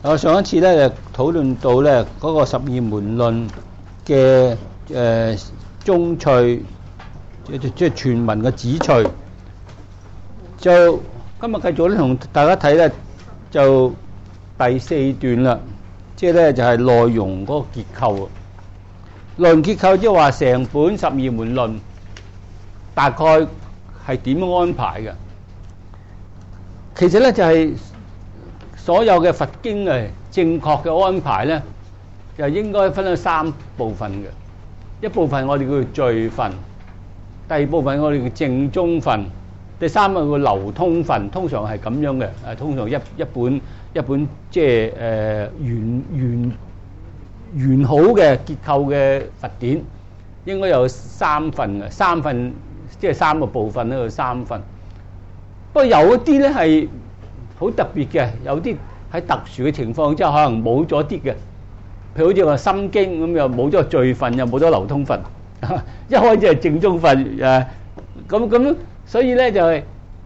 我上一次咧就討論到咧嗰個十二門論嘅宗趣，即係全文嘅子趣。就今日繼續咧同大家睇咧就第四段啦，即係咧就係內容嗰個結構。內容結構即係話成本十二門論大概係點樣安排嘅？其實咧就係所有嘅佛經正確嘅安排咧，就應該分咗三部分嘅。一部分我哋叫做序分，第二部分我哋叫正宗分，第三個叫流通分。通常係咁樣嘅。通常一本即係完好嘅結構嘅佛典，應該有三分嘅。三分即係三個部分咧，有三分。不過有一啲咧係好特別嘅，有啲喺特殊嘅情況之下可能冇咗啲嘅。譬如好似話《心經》咁，又冇咗序分，又冇咗流通分。一開始係正宗分咁，所以咧就係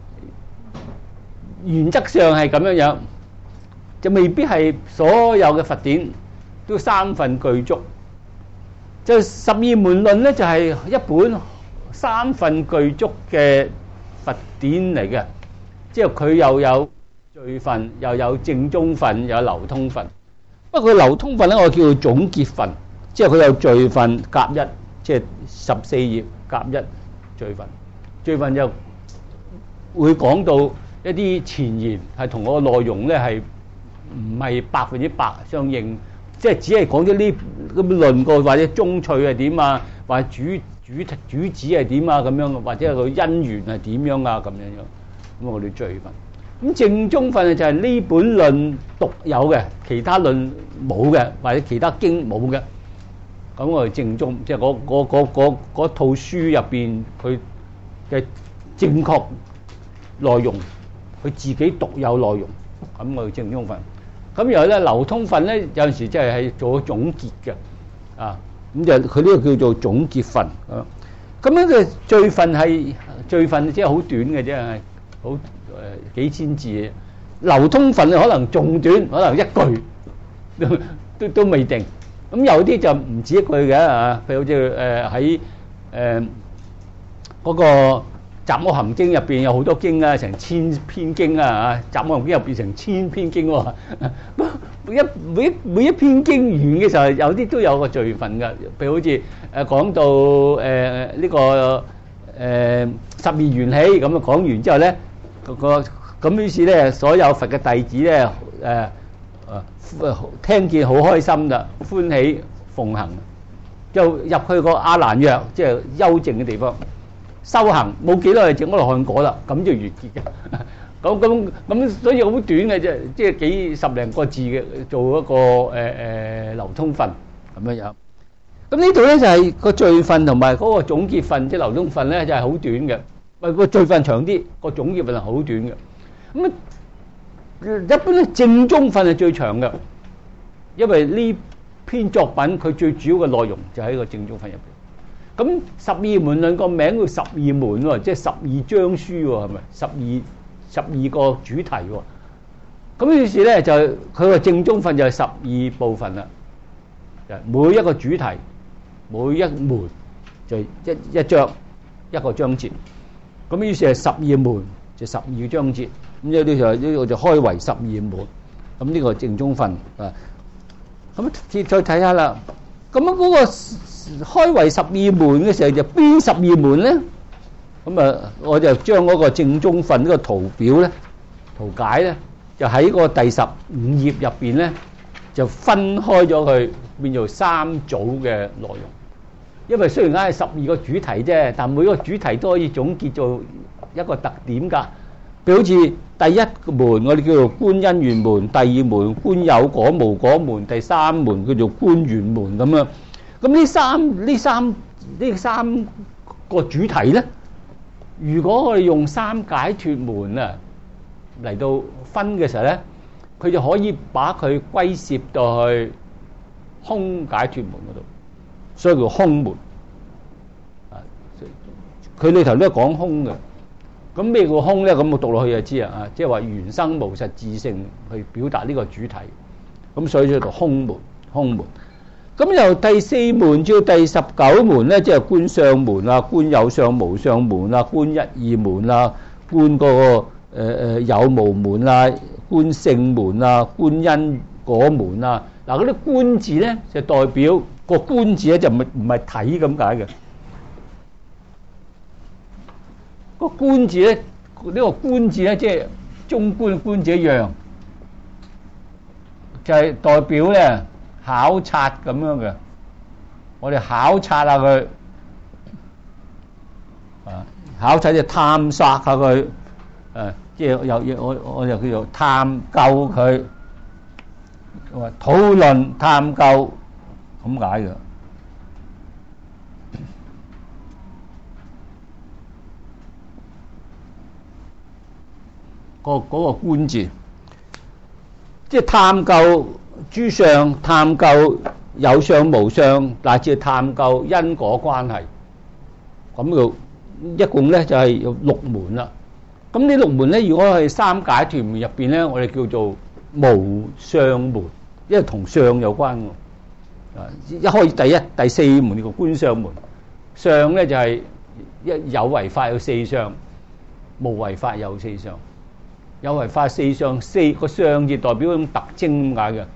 原則上係咁樣，就未必係所有嘅佛典都三分具足。就十二門論咧，就係一本三分具足嘅佛典嚟嘅，即係佢又有序分，又有正宗分，又有流通分。不過佢流通分咧，我叫做總結分，即係佢有序分甲一，即係14頁甲一序分。序分就會講到一啲前言，係同我個內容咧係唔係100%相應，即係只係講咗呢咁論過，或者宗趣係點啊，或者主旨係點啊咁樣，或者係個因緣係點樣啊咁樣。咁我哋序分。咁正宗分就係呢本論獨有嘅，其他論冇嘅，或者其他經冇嘅。咁我哋正宗，即係嗰套書入邊佢嘅正確內容，佢自己獨有內容。咁我哋正宗分。咁然後咧流通分咧，有陣時即係做總結嘅。咁就佢呢個叫做總結分。咁樣嘅序分即係好短嘅啫，係好幾千字嘅。流通分可能仲短，可能一句都未定。咁有啲就唔止一句嘅譬如好似喺嗰個《雜阿含經》入邊有好多經啊，成1000篇經啊《雜阿含經》入邊成1000篇經喎。每一篇經完嘅時候，有啲都有個序分嘅。譬如好似講到呢個12緣起咁啊，講完之後咧，咁於是咧，所有佛嘅弟子咧，聽見好開心啦，歡喜奉行，就入去個阿蘭若，即係幽靜嘅地方修行，冇幾耐就證阿羅漢果啦，咁就完結嘅。咁，所以好短嘅啫，即係幾十零個字嘅，做一個流通分咁樣。咁呢度咧就係個序分同埋嗰個總結分，即係流通分咧就係好短嘅。個序分長啲，個總結分係好短嘅。咁一般咧正宗分係最長嘅，因為呢篇作品佢最主要嘅內容就喺個正宗分入邊。咁十二門論個名叫十二門喎，即係12章書喎，係咪？12個主題喎。咁於是咧就佢個正宗分就係12部分啦。每一個主題，每一門就一章一個章節。咁於是係12門就12個章節。咁有啲就呢個就開為12門。咁呢個正宗分啊。咁再睇下啦。咁嗰個開為12門嘅時候就邊12門咧？咁啊，我就將嗰個正宗分呢個圖表咧、圖解咧，就喺個第15頁入邊咧，就分開咗佢，變做3組嘅內容。因為雖然係12個主題啫，但每個主題都可以總結做一個特點㗎。譬如好似第一門我哋叫做觀因緣門，第二門觀有果無果門，第三門叫做觀緣門咁樣。咁呢三個主題咧，如果我哋用三解脫門嚟到分嘅時候咧，佢就可以把佢歸攝到去空解脫門嗰度，所以叫空門。佢裏頭都係講空嘅。咁咩叫空咧？咁我讀落去就知啊！即係話緣生無實自性去表達呢個主題。 咁所以叫做空門。空門。咁由第4門至到第19門咧，即係觀相門啊、觀有相無相門啊、觀一二門啊、觀嗰個有無門啊、觀性門啊、觀因果門啊。嗱，嗰啲觀字咧就代表個觀字咧就唔係睇咁解嘅。個觀字咧，呢個觀字咧即係中觀嘅觀字一樣，就係代表咧考察咁樣嘅。我哋考察下佢，考察即係探索下佢，即係我就叫做探究佢，討論探究咁解嘅。嗰個觀字，即係探究諸相，探究有相無相，乃至探究因果關係。咁就一共咧就係有6門啦。咁呢6門咧，如果係三解脫門入邊咧，我哋叫做無相門，因為同相有關喎。一開始第4門叫觀相門，相咧就係有為法有4相，無為法有4相。有為法4相，4個相字代表一種特徵咁解嘅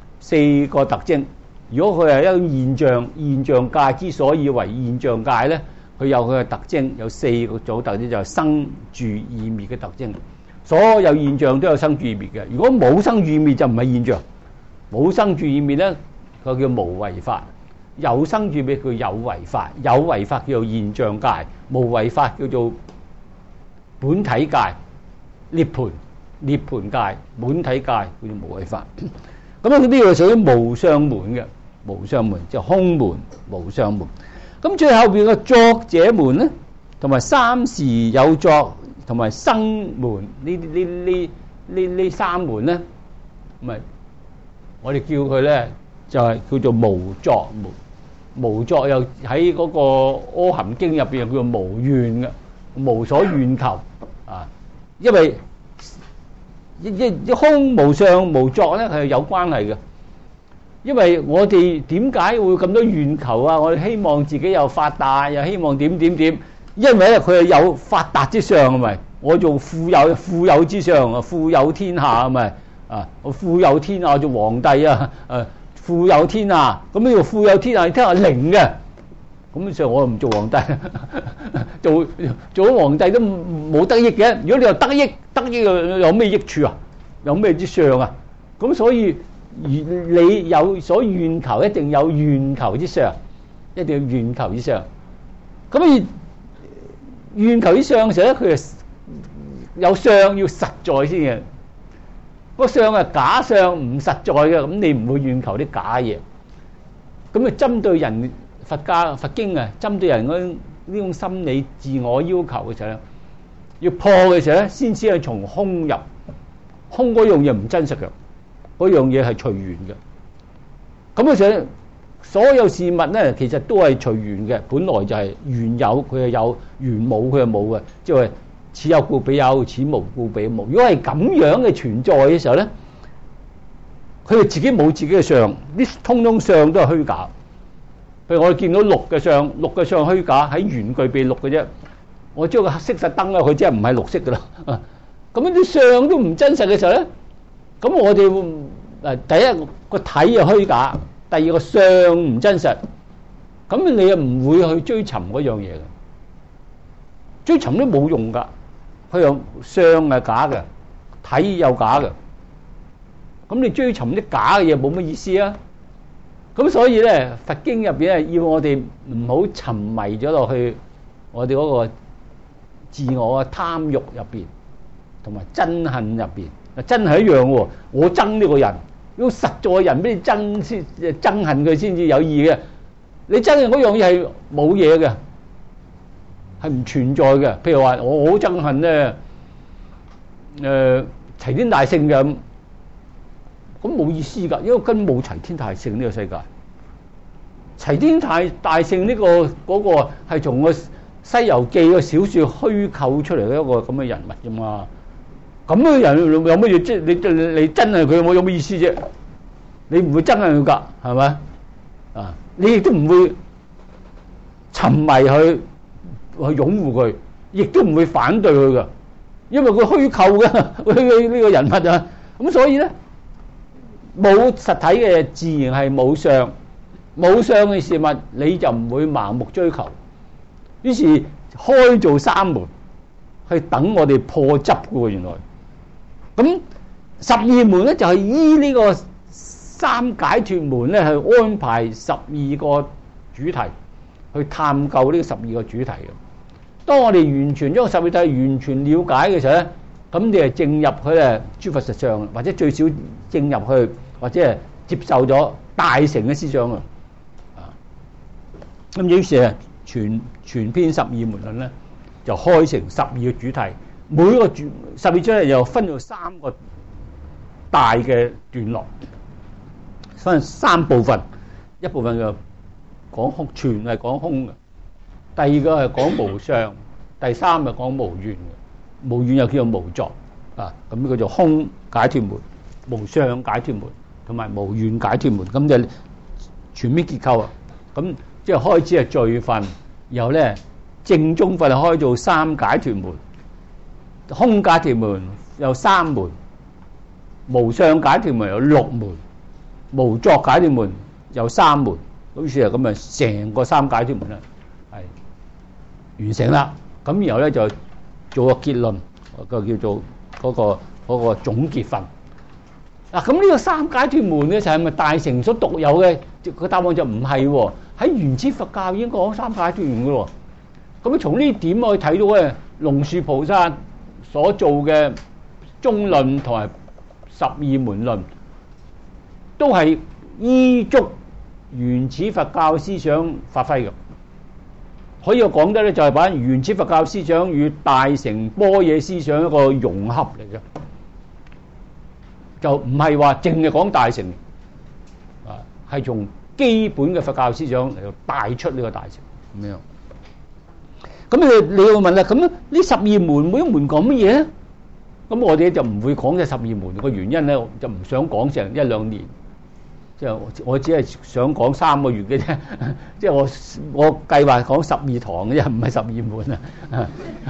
，4個特徵。如果佢係一種現象，現象界之所以為現象界咧，佢有佢嘅特徵，有4個組特徵，就係生住異滅嘅特徵。所有現象都有生住異滅嘅，如果冇生住異滅就唔係現象。冇生住異滅咧，佢叫無為法；有生住異滅叫有為法。有為法叫做現象界，無為法叫做本體界。涅槃界，本體界叫做無為法。咁呢個屬於無相門嘅，無相門就空門、無相門。咁最後邊嘅作者門咧，同埋三時有作同埋生門呢3門咧，咁我哋叫佢咧就係叫做無作門。無作又喺嗰個《阿含經》入邊又叫做無願嘅，無所願求啊。因為一空無相無作咧係有關係嘅，因為我哋點解會咁多願求啊？我哋希望自己有發達，又希望點，因為咧佢係有發達之相，係咪？我做富有之相啊，富有天下係咪？我富有天下做皇帝啊，富有天下，咁呢個富有天下，天下零嘅。咁所以我唔做皇帝，做咗皇帝都冇得益嘅。如果你話得益有咩益處啊？有咩之相啊？咁所以你有所願求，一定有願求之相，一定要願求之相。咁而願求之相嘅時候咧，佢係有相要實在先嘅。個相係假相唔實在嘅，咁你唔會願求啲假嘢。咁啊，針對人。佛經啊，針對人呢種心理自我要求嘅時候咧，要破嘅時候咧，先至係從空入。空嗰樣嘢唔真實嘅，嗰樣嘢係隨緣嘅。咁嘅時候，所有事物咧，其實都係隨緣嘅，本來就係緣有，佢係有；緣冇，佢係冇嘅。即係此有故彼有，此無故彼無。如果係咁樣嘅存在嘅時候咧，佢哋自己冇自己嘅相，啲通通相都係虛假。譬如我哋見到綠嘅相虛假，喺緣具備綠嘅啫。我將佢熄晒燈啦，佢真係唔係綠色噶啦。咁樣啲相都唔真實嘅時候咧，咁我哋第一個體又虛假，第二個相唔真實，咁你又唔會去追尋嗰樣嘢嘅，追尋都冇用噶。佢又相係假嘅，體又假嘅，咁你追尋啲假嘅嘢冇乜意思啊。咁所以咧，佛經入邊咧要我哋唔好沉迷咗落去我哋嗰個自我嘅貪欲入邊，同埋憎恨入邊。真係一樣喎，我憎呢個人，要實在嘅人俾你憎先，憎恨佢先至有意嘅。你憎嘅嗰樣嘢係冇嘢嘅，係唔存在嘅。譬如話我好憎恨咧，齊天大聖嘅咁冇意思㗎，因為根本冇齊天大聖呢個世界。齊天大聖呢個嗰個係從個《西遊記》個小説虛構出嚟嘅一個咁嘅人物啫嘛。咁嘅人有乜嘢？即係你真係佢有乜意思啫？ 你唔會憎恨佢㗎，係咪？啊，你亦都唔會沉迷去擁護佢，亦都唔會反對佢㗎，因為佢虛構嘅呢個人物啊。咁所以咧，冇實體嘅自然係冇相，冇相嘅事物你就唔會盲目追求。於是開做三門，去等我哋破執嘅喎。原來咁十二門咧就係依呢個三解脫門咧去安排12個主題，去探究呢12個主題嘅。當我哋完全將12題完全了解嘅時候咧，咁你係正入去咧諸佛實相，或者最少正入去，或者係接受咗大乘嘅思想啊。咁於是啊，全篇12門論咧就開成12個主題，每個12主題又分咗3個大嘅段落，分3部分，一部分就講空，全係講空嘅；第二個係講無相，第三係講無願嘅。無願又叫做無作啊，咁叫做空解脫門、無相解脫門同埋無願解脫門，咁就全面結構啊。咁即係開始係序分，然後咧正宗分開做三解脫門，空解脫門有3門，無相解脫門有6門，無作解脫門有3門，好似係咁啊，成個三解脫門咧係完成啦。咁然後咧就做個結論，個叫做嗰個總結分。嗱，咁呢個三解脫門咧就係咪大乘所獨有嘅？個答案就唔係喎。喺原始佛教已經講三解脫門嘅喎。咁從呢點可以睇到咧，龍樹菩薩所做嘅中論同埋12門論，都係依足原始佛教思想發揮嘅。可以講得咧，就係把原始佛教思想與大乘般若思想一個融合嚟嘅，就唔係話淨係講大乘啊，係從基本嘅佛教思想嚟到帶出呢個大乘咁樣。咁你要問啦，咁呢12門每一門講乜嘢咧？咁我哋就唔會講嘅12門個原因咧，就唔想講成1-2年。即係我只係想講3個月嘅啫，即係我計劃講12堂嘅啫，唔係12門啊。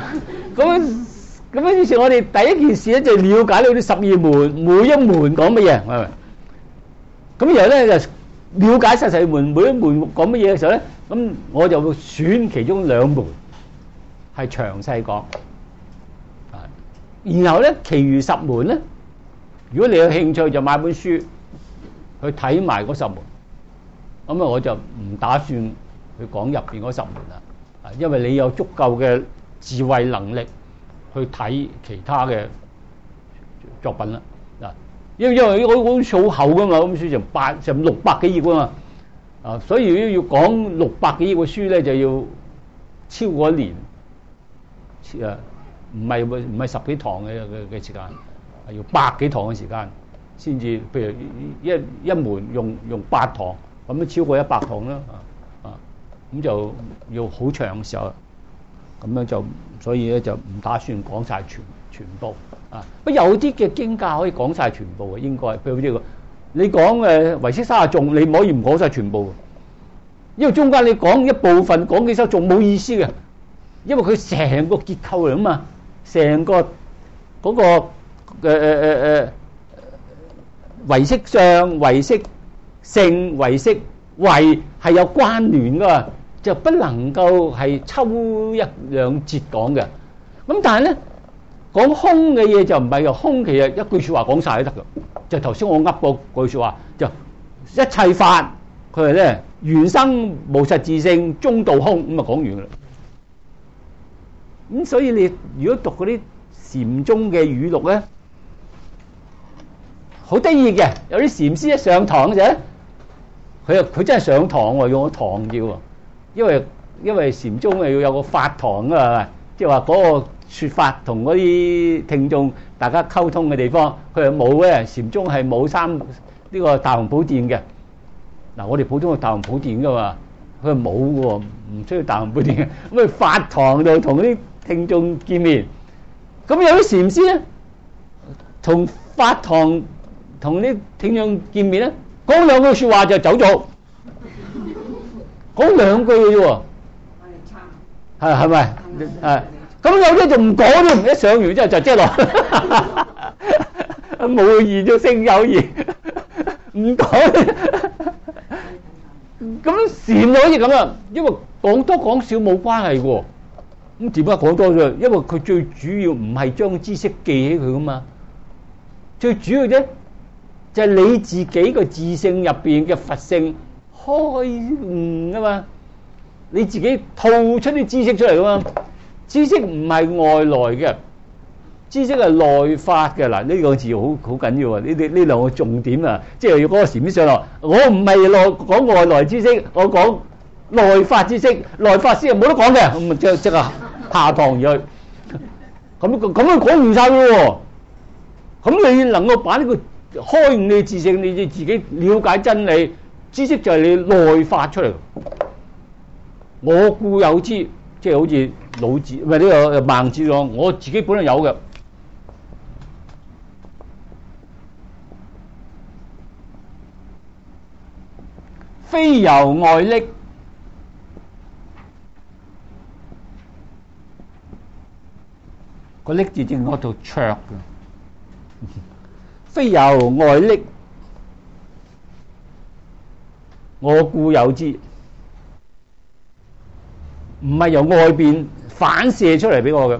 咁於是我哋第一件事咧就了解到啲12門每一門講乜嘢，係咪？咁然後咧就了解12門每一門講乜嘢嘅時候咧，咁我就會選其中2門係詳細講。然後咧，其餘10門咧，如果你有興趣就買本書去睇埋嗰10門，咁啊我就唔打算去講入邊嗰10門啦，啊，因為你有足夠嘅智慧能力去睇其他嘅作品啦，嗱，因為嗰本書好厚噶嘛，嗰本書成600幾頁噶嘛，啊，所以如果要講600幾頁嘅書咧，就要超過1年，啊，唔係10幾堂嘅時間，係要100幾堂嘅時間。先至，譬如一門用8堂，咁都超過100堂啦，咁就要好長嘅時候，咁樣就所以咧就唔打算講晒全部啊。不過有啲嘅經教可以講晒全部嘅，應該譬如呢個你講唯識30頌，你唔可以唔講晒全部，因為中間你講一部分講幾首頌冇意思嘅，因為佢成個結構嚟啊嘛，成個嗰個唯識相、唯識性、唯識慧係有關聯噶，就不能夠係抽1-2節講嘅。咁但係咧講空嘅嘢就唔係嘅，空其實一句説話講晒都得嘅。就頭先我噏嗰句説話，就一切法佢係咧緣生無實自性，中道空，咁啊講完噶啦。咁所以你如果讀嗰啲禪宗嘅語錄咧，好得意嘅，有啲禪師一上堂嘅時候，佢真係上堂喎，用個堂叫喎，因為禪宗係要有個法堂噶嘛，即係話嗰個説法同嗰啲聽眾大家溝通嘅地方，佢係冇嘅。禪宗係冇呢個大雄寶殿嘅。嗱，我哋普通嘅大雄寶殿噶嘛，佢係冇嘅喎，唔需要大雄寶殿嘅。咁佢法堂度同啲聽眾見面，咁有啲禪師咧，同法堂同啲聽眾見面咧， 講兩句説話就走咗，講兩句嘅啫喎。係咪？係咁有啲就唔講添，一上完之後就即落，無言就勝有言，唔講。咁禪就好似咁啊，因為講多講少冇關係喎。咁點解講多咗？因為佢最主要唔係將知識記起佢噶嘛，最主要啫就係你自己個自性入邊嘅佛性開悟啊嘛，你自己吐出啲知識出嚟噶嘛。知識唔係外來嘅，知識係內發嘅。嗱，呢個字好緊要啊！呢兩個重點啊，即係要嗰個禪師上落。我唔係講外來知識，我講內發知識。內發知識冇得講嘅，咁即係下堂而去。咁樣講完晒咯喎。咁你能夠把呢個開悟你自性，你自己了解真理，知識就係你內發出嚟。我固有之。即係好似老子唔係呢個孟子講，我自己本來有嘅，非由外力。個力字正嗰度卓嘅，非由外力，我固有之。唔係由外邊反射出嚟俾我嘅。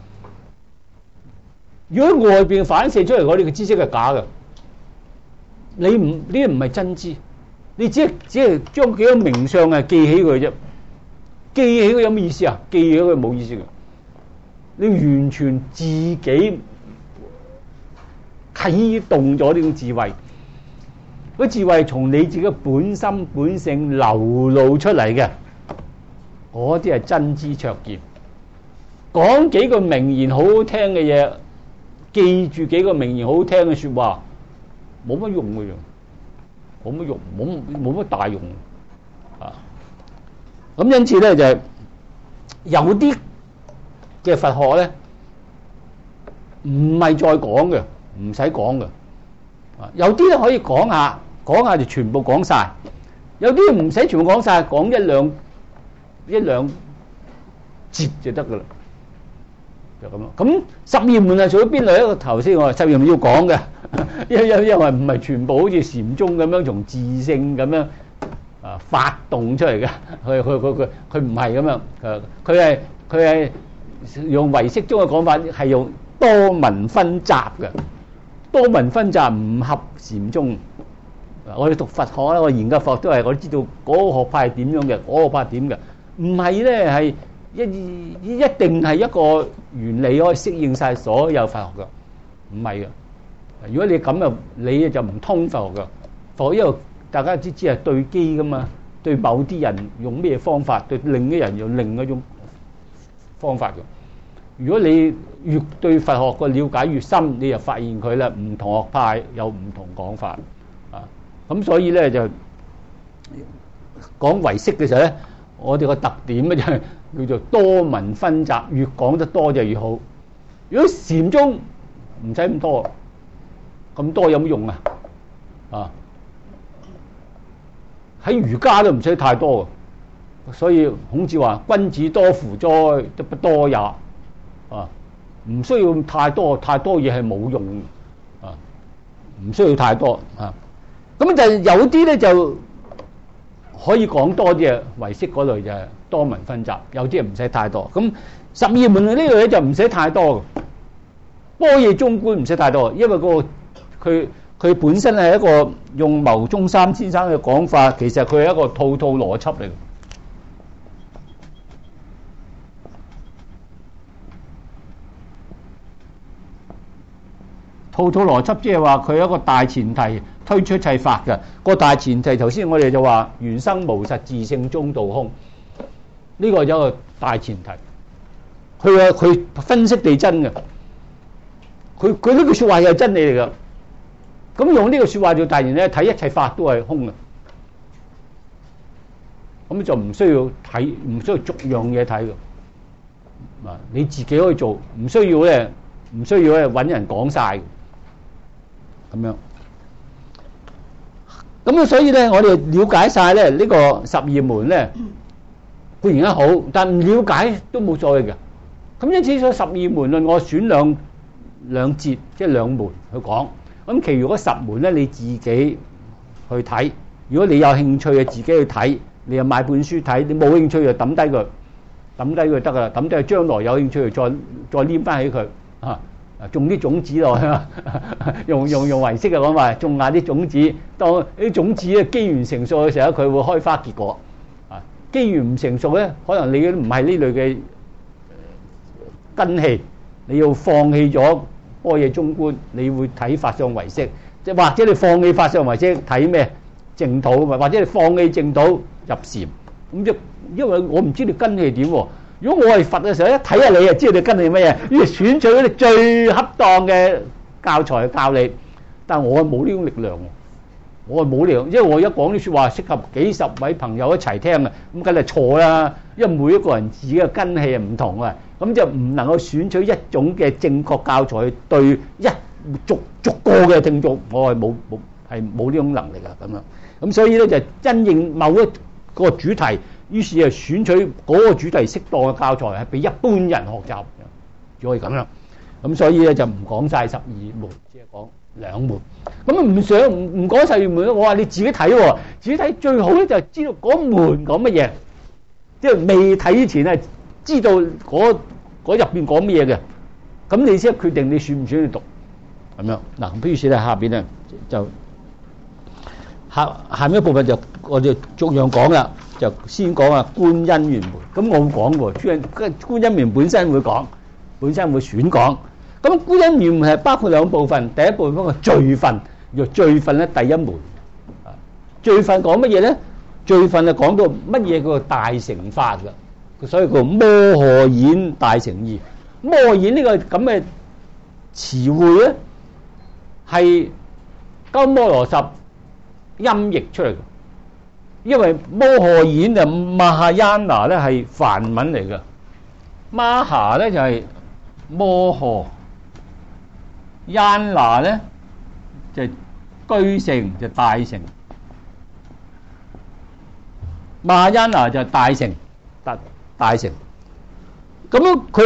如果外邊反射出嚟，我哋嘅知識係假嘅。呢啲唔係真知，你只係將幾個名相啊記起佢啫。記起佢有咩意思啊？記起佢冇意思嘅。你完全自己啟動咗呢種智慧，嗰智慧從你自己本心本性流露出嚟嘅。嗰啲係真知灼見，講幾個名言好好聽嘅嘢，記住幾個名言好好聽嘅説話，冇乜用嘅啫，冇乜用，冇乜大用啊！咁因此咧就係有啲嘅佛學咧，唔係再講嘅，唔使講嘅啊。有啲咧可以講下就全部講晒，有啲唔使全部講晒，講一兩節就得噶啦，就咁咯。咁十二門係屬於邊類？一個頭先我話十二門要講嘅，因為唔係全部好似禪宗咁樣從自性咁樣啊發動出嚟嘅，佢唔係咁樣，佢係用唯識宗嘅講法，係用多聞分集嘅，多聞分集唔合禪宗。我哋讀佛學啦，我研究佛學都係我知道嗰個學派係點樣嘅，嗰個學派係點嘅。唔係咧，係一定係一個原理可以適應晒所有佛學嘅，唔係嘅。如果你咁啊，你就唔通佛學嘅。佛學因為大家知係對機噶嘛，對某啲人用咩方法，對另一人用另一種方法嘅。如果你越對佛學個了解越深，你就發現佢啦，唔同學派有唔同講法啊。咁所以咧就講唯識嘅時候咧。我哋個特點咧就係叫做多聞分集，越講得多就越好。如果禪宗唔使咁多，咁多有乜用啊？啊，喺儒家都唔使太多，所以孔子話：君子多乎哉，得不多也。啊，唔需要太多，太多嘢係冇用啊，唔需要太多啊。咁就有啲咧就。可以講多啲嘅唯識嗰類就係多聞分集，有啲唔使太多。咁十二門呢類嘢就唔使太多嘅，般若中觀唔使太多，因為佢本身係一個用牟宗三先生嘅講法，其實佢係一個套邏輯嚟嘅。套邏輯即係話佢有一個大前提推出一切法嘅，個大前提頭先我哋就話緣生無實，自性中道空，呢個有一個大前提。佢分析地真嘅，佢呢句説話又係真理嚟㗎。咁用呢個説話做大前提睇一切法都係空嘅，咁就唔需要睇，唔需要逐樣嘢睇嘅。啊，你自己可以做，唔需要咧揾人講晒。咁樣， 咁所以咧，我哋了解晒咧呢個十二門咧固然好，但唔了解都冇所謂嘅。咁因此，所以十二門論我選兩節，即係兩門去講。咁其餘嗰10門咧，你自己去睇。如果你有興趣嘅，自己去睇。你又買本書睇。你冇興趣就抌低佢，抌低佢得噶啦。抌低佢，將來有興趣就再黏翻起佢啊！種啲種子落去，用唯識嘅講法，種下啲種子。當啲種子咧機緣成熟嘅時候，佢會開花結果。啊，機緣唔成熟咧，可能你都唔係呢類嘅根器，你要放棄咗般若中觀，你會睇法相唯識。即係或者你放棄法相唯識，睇咩淨土啊？或者你放棄淨土入禪。咁即因為我唔知你根器點喎。如果我係佛嘅時候，一睇下你就知道你跟你乜嘢，於是選取嗰啲最恰當嘅教材教你。但係我係冇呢種力量喎，我係冇力量，因為我而家講啲説話適合幾十位朋友一齊聽啊，咁梗係錯啦。因為每一個人自己嘅根器係唔同啊，咁就唔能夠選取一種嘅正確教材對逐個嘅聽眾，我係冇呢種能力啊咁樣。咁所以咧就因應某一個主題。於是就選取嗰個主題適當嘅教材，係俾一般人學習，只可以咁樣。咁所以咧就唔講晒12門，只係講2門。咁唔講12門，我話你自己睇喎，自己睇最好咧就係知道嗰門講乜嘢，即係未睇之前係知道嗰入邊講乜嘢嘅，咁你先決定你選唔選去讀咁樣。嗱，咁於是咧下邊咧就下面一部分就我哋逐樣講啦。就先講啊觀因緣門，咁我會講喎，觀因緣本身會講，本身會選講。咁觀因緣門係包括2部分，第一部分個罪分，叫罪分咧第一門。罪分講乜嘢咧？罪分係講到乜嘢叫做大乘法㗎，所以叫摩訶衍大乘義。摩訶衍呢個咁嘅詞彙咧，係鳩摩羅什音譯出嚟嘅。因為摩訶衍就Mahayana咧係梵文嚟嘅，Maha咧就係摩訶，Yana咧就居乘就大乘，Mahayana就大乘，大乘。咁樣佢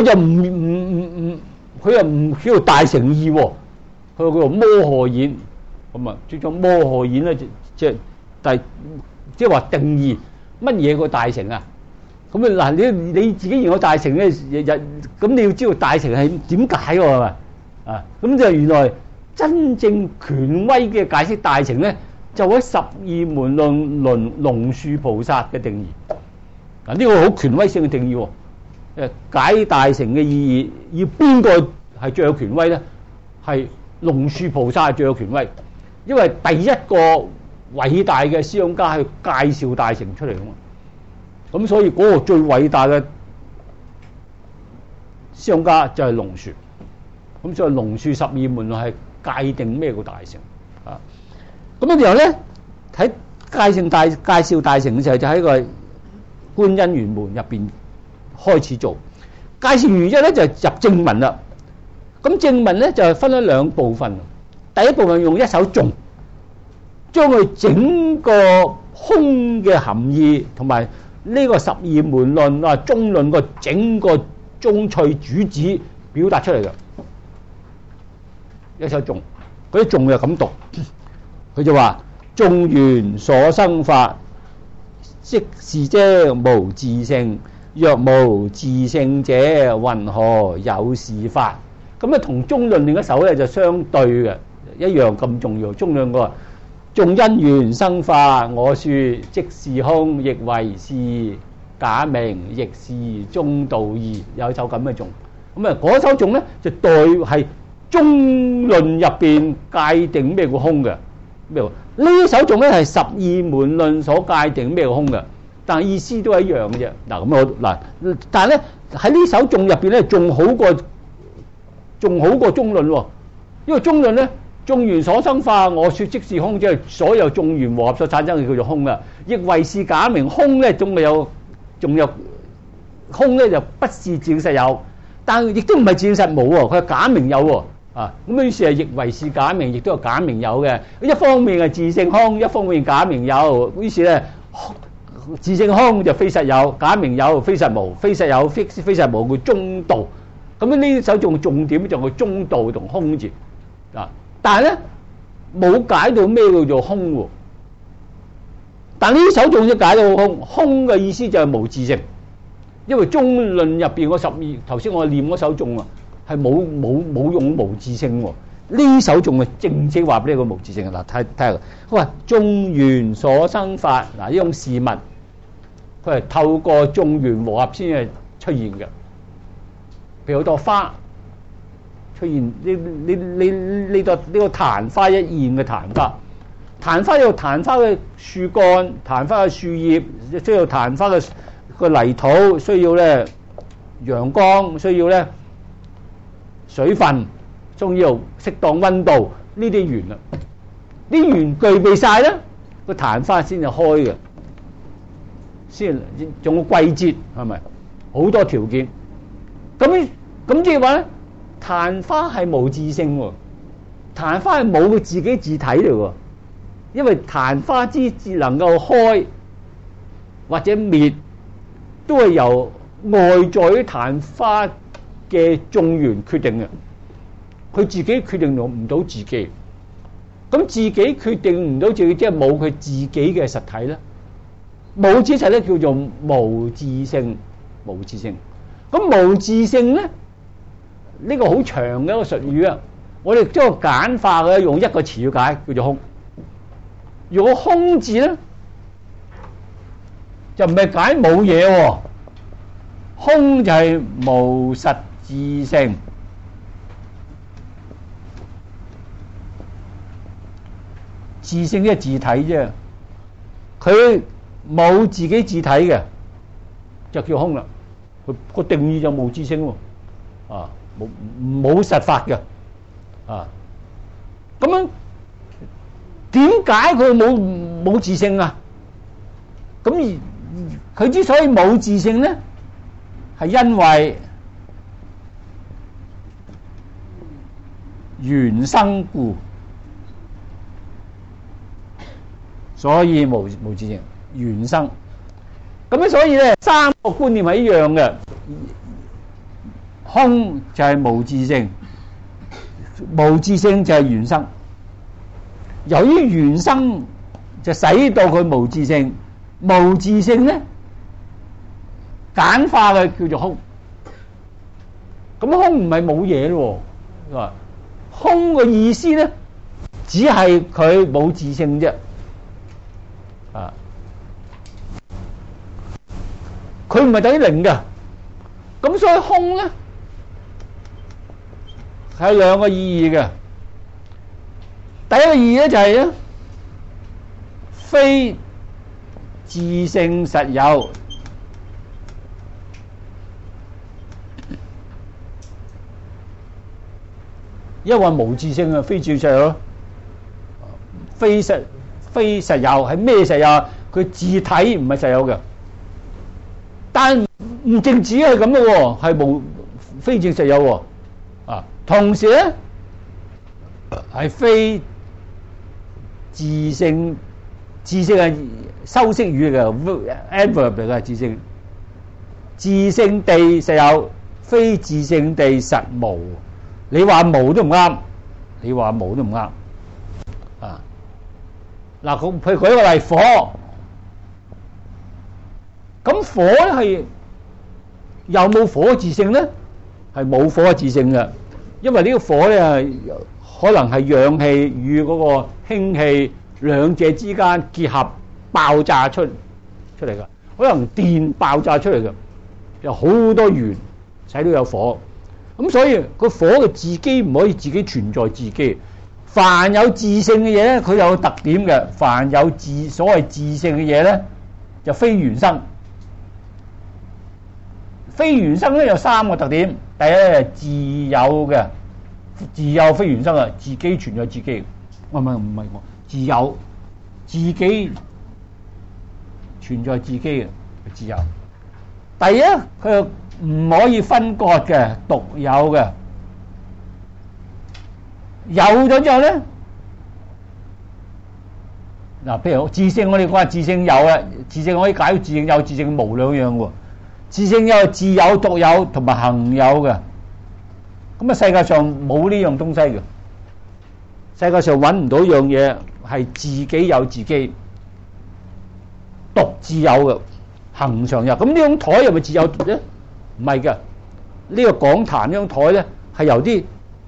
就唔叫做大乘義喎，佢叫做摩訶衍。咁啊，即係摩訶衍咧即係話定義乜嘢個大乘啊？咁啊嗱，你自己認為大乘咧，咁你要知道大乘係點解喎？啊，咁就原來真正權威嘅解釋大乘咧，就喺12門論龍樹菩薩嘅定義。嗱，呢個好權威性嘅定義喎。解大乘嘅意義，要邊個係最有權威咧？係龍樹菩薩係最有權威，因為第一個偉大嘅思想家去介紹大乘出嚟㗎嘛，咁所以嗰個最偉大嘅思想家就係龍樹，咁所以龍樹12門論係界定咩叫大乘啊？咁然後咧喺介紹大乘嘅時候，就喺個觀因緣門入邊開始做介紹完之後咧，就入正文啦。咁正文咧就係分咗2部分，第一部分用一首頌，將佢整個空嘅含義同埋呢個12門論啊中論個整個宗趣主旨表達出嚟嘅一首頌。嗰啲頌就咁讀，佢就話：眾緣所生法，即是者無自性。若無自性者，云何有是法？咁咧同中論另一首咧就相對嘅，一樣咁重要。中論個眾因緣生法，我說即是空，亦為是假名，亦是中道義。有一首咁嘅頌，咁啊嗰首頌咧就代係中論入邊界定咩叫空嘅咩？呢首頌咧係12門論所界定咩叫空嘅，但係意思都係一樣嘅啫。嗱咁我嗱，但係咧喺呢首頌入邊咧仲好過中論喎，因為中論咧。眾緣所生法，我說即是空，即係所有眾緣和合所產生嘅叫做空啊！亦為是假名，空咧仲有空咧就不是自實有，但亦都唔係自實冇喎，佢係假名有喎。 啊，咁於是係亦為是假名，亦都有假名有嘅。一方面係自性空，一方面假名有。於是咧，自性空就非實有，假名有非實無，非實有非實無叫中道。咁呢首頌重點就係中道同空字啊。但係咧冇解到咩叫做空喎。但呢首頌就解到空，空嘅意思就係無自性。因為中論入邊嗰12頭先我念嗰首頌啊，係冇用無自性喎。呢首頌係正式話俾你個無自性嗱，睇下佢話眾緣所生法嗱，呢種事物佢係透過眾緣和合先係出現嘅。譬如好多花出現呢個曇花一現嘅曇花，曇花有曇花嘅樹幹、曇花嘅樹葉，需要曇花嘅個泥土，需要咧陽光，需要咧水分，仲要適當溫度，呢啲緣啦，啲緣具備晒咧，個曇花先至開嘅，先仲有季節係咪？好多條件，咁即係話咧，曇花係無自性喎，曇花係冇個自己自體嚟喎，因為曇花之能夠開或者滅，都係由外在於曇花嘅眾緣決定嘅，佢自己決定唔到自己，咁自己決定唔到自己，即係冇佢自己嘅實體咧，冇自體咧叫做無自性，無自性。咁無自性咧，呢個好長嘅一個術語啊，我哋將個簡化嘅用一個詞去解，叫做空。如果空字咧，就唔係解冇嘢喎，空就係無實自性，自性即係自體啫，佢冇自己自體嘅，就叫空啦。佢個定義就無自性喎，啊，冇實法嘅，啊，咁樣點解佢冇自性啊？咁佢之所以冇自性咧，係因為緣生故，所以無自性。緣生，咁咧所以咧三個觀念係一樣嘅，空就係無自性，無自性就係緣生。由於緣生就使到佢無自性，無自性咧簡化嘅叫做空。咁空唔係冇嘢咯，空嘅意思咧只係佢冇自性啫，啊，佢唔係等於零嘅。咁所以空咧係有兩個意義嘅。第一個意義咧就係咧非自性實有，因為無自性啊，非自性實有咯。非實有係咩實有啊？佢自體唔係實有嘅，但唔淨止係咁咯，係無非正實有喎。啊，同時咧係非自性，自性係修飾語嘅 adverb 嚟嘅，自性地實有，非自性地實無。你話無都唔啱，你話無都唔啱啊！嗱，佢舉個例，火，咁火咧係有冇火嘅自性咧？係冇火嘅自性嘅，因為呢個火咧可能係氧氣與嗰個氫氣兩者之間結合爆炸出嚟嘅，可能電爆炸出嚟嘅，有好多緣使到有火。咁所以個火嘅自己唔可以自己存在自己。凡有自性嘅嘢咧，佢有特點嘅。凡有所謂自性嘅嘢咧，就非緣生。非緣生咧有三個特點。第一係自有嘅，自有非緣生啊，自己存在自己。唔係我自有，自己存在自己嘅自有。第一，佢唔可以分割嘅，獨有嘅。 有咗之後咧，嗱，譬如自性，我哋講自性有啦，自性可以解到自性有、自性無兩樣喎。自性有自有、獨有同埋行有嘅。咁啊，世界上冇呢樣東西嘅，世界上揾唔到樣嘢係自己有自己，獨自有嘅，恒常有。咁呢張台係咪自有獨咧？唔係嘅，呢個講壇呢張台咧係由啲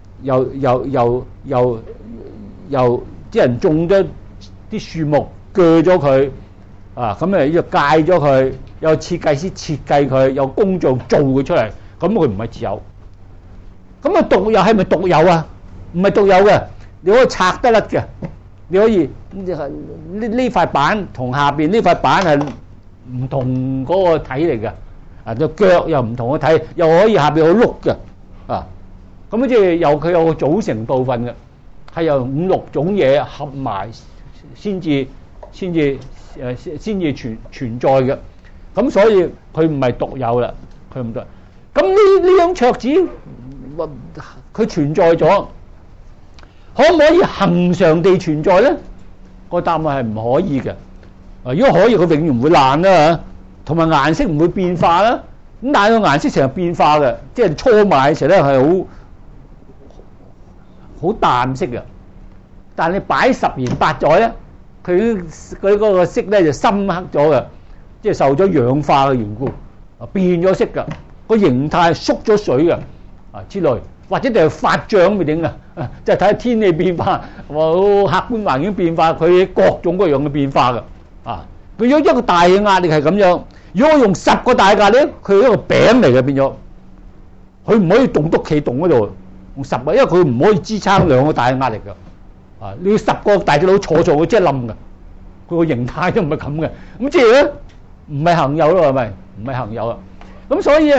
由啲人種咗啲樹木鋸咗佢啊，咁呢就戒咗佢，有設計師設計佢，有工匠做佢出嚟，咁佢唔係自有。咁啊，獨有係咪獨有啊？唔係獨有嘅，你可以拆得甩嘅，你可以呢塊板同下邊呢塊板係唔同嗰個體嚟嘅，啊，隻腳又唔同個體，又可以下邊好碌嘅，啊，咁即係有個組成部分嘅，係由5、6種嘢合埋先至存在嘅，咁所以佢唔係獨有啦，佢唔得。咁呢張桌子佢存在咗，可唔可以恒常地存在咧？個答案係唔可以嘅。如果可以，佢永遠唔會爛啦嚇，同埋顏色唔會變化啦。咁但係個顏色成日變化嘅，即係搓埋嘅時候咧係好淡色嘅。但係你擺10年8載咧，佢嗰個色咧就深刻咗嘅，即係受咗氧化嘅緣故，變咗色㗎。個形態縮咗水嘅啊之類，或者就係發脹咪點啊？即係睇下天氣變化，客觀環境變化，佢各種各樣嘅變化嘅啊。變咗一個大嘅壓力係咁樣。如果我用10個大壓力，佢係一個餅嚟嘅變咗，佢唔可以棟篤企棟嗰度用10個，因為佢唔可以支撐2個大嘅壓力㗎。啊，你要10個大隻佬坐佢即係冧㗎。佢個形態都唔係咁嘅。咁即係咧，唔係恆有咯，係咪？唔係恆有啊。咁所以啊，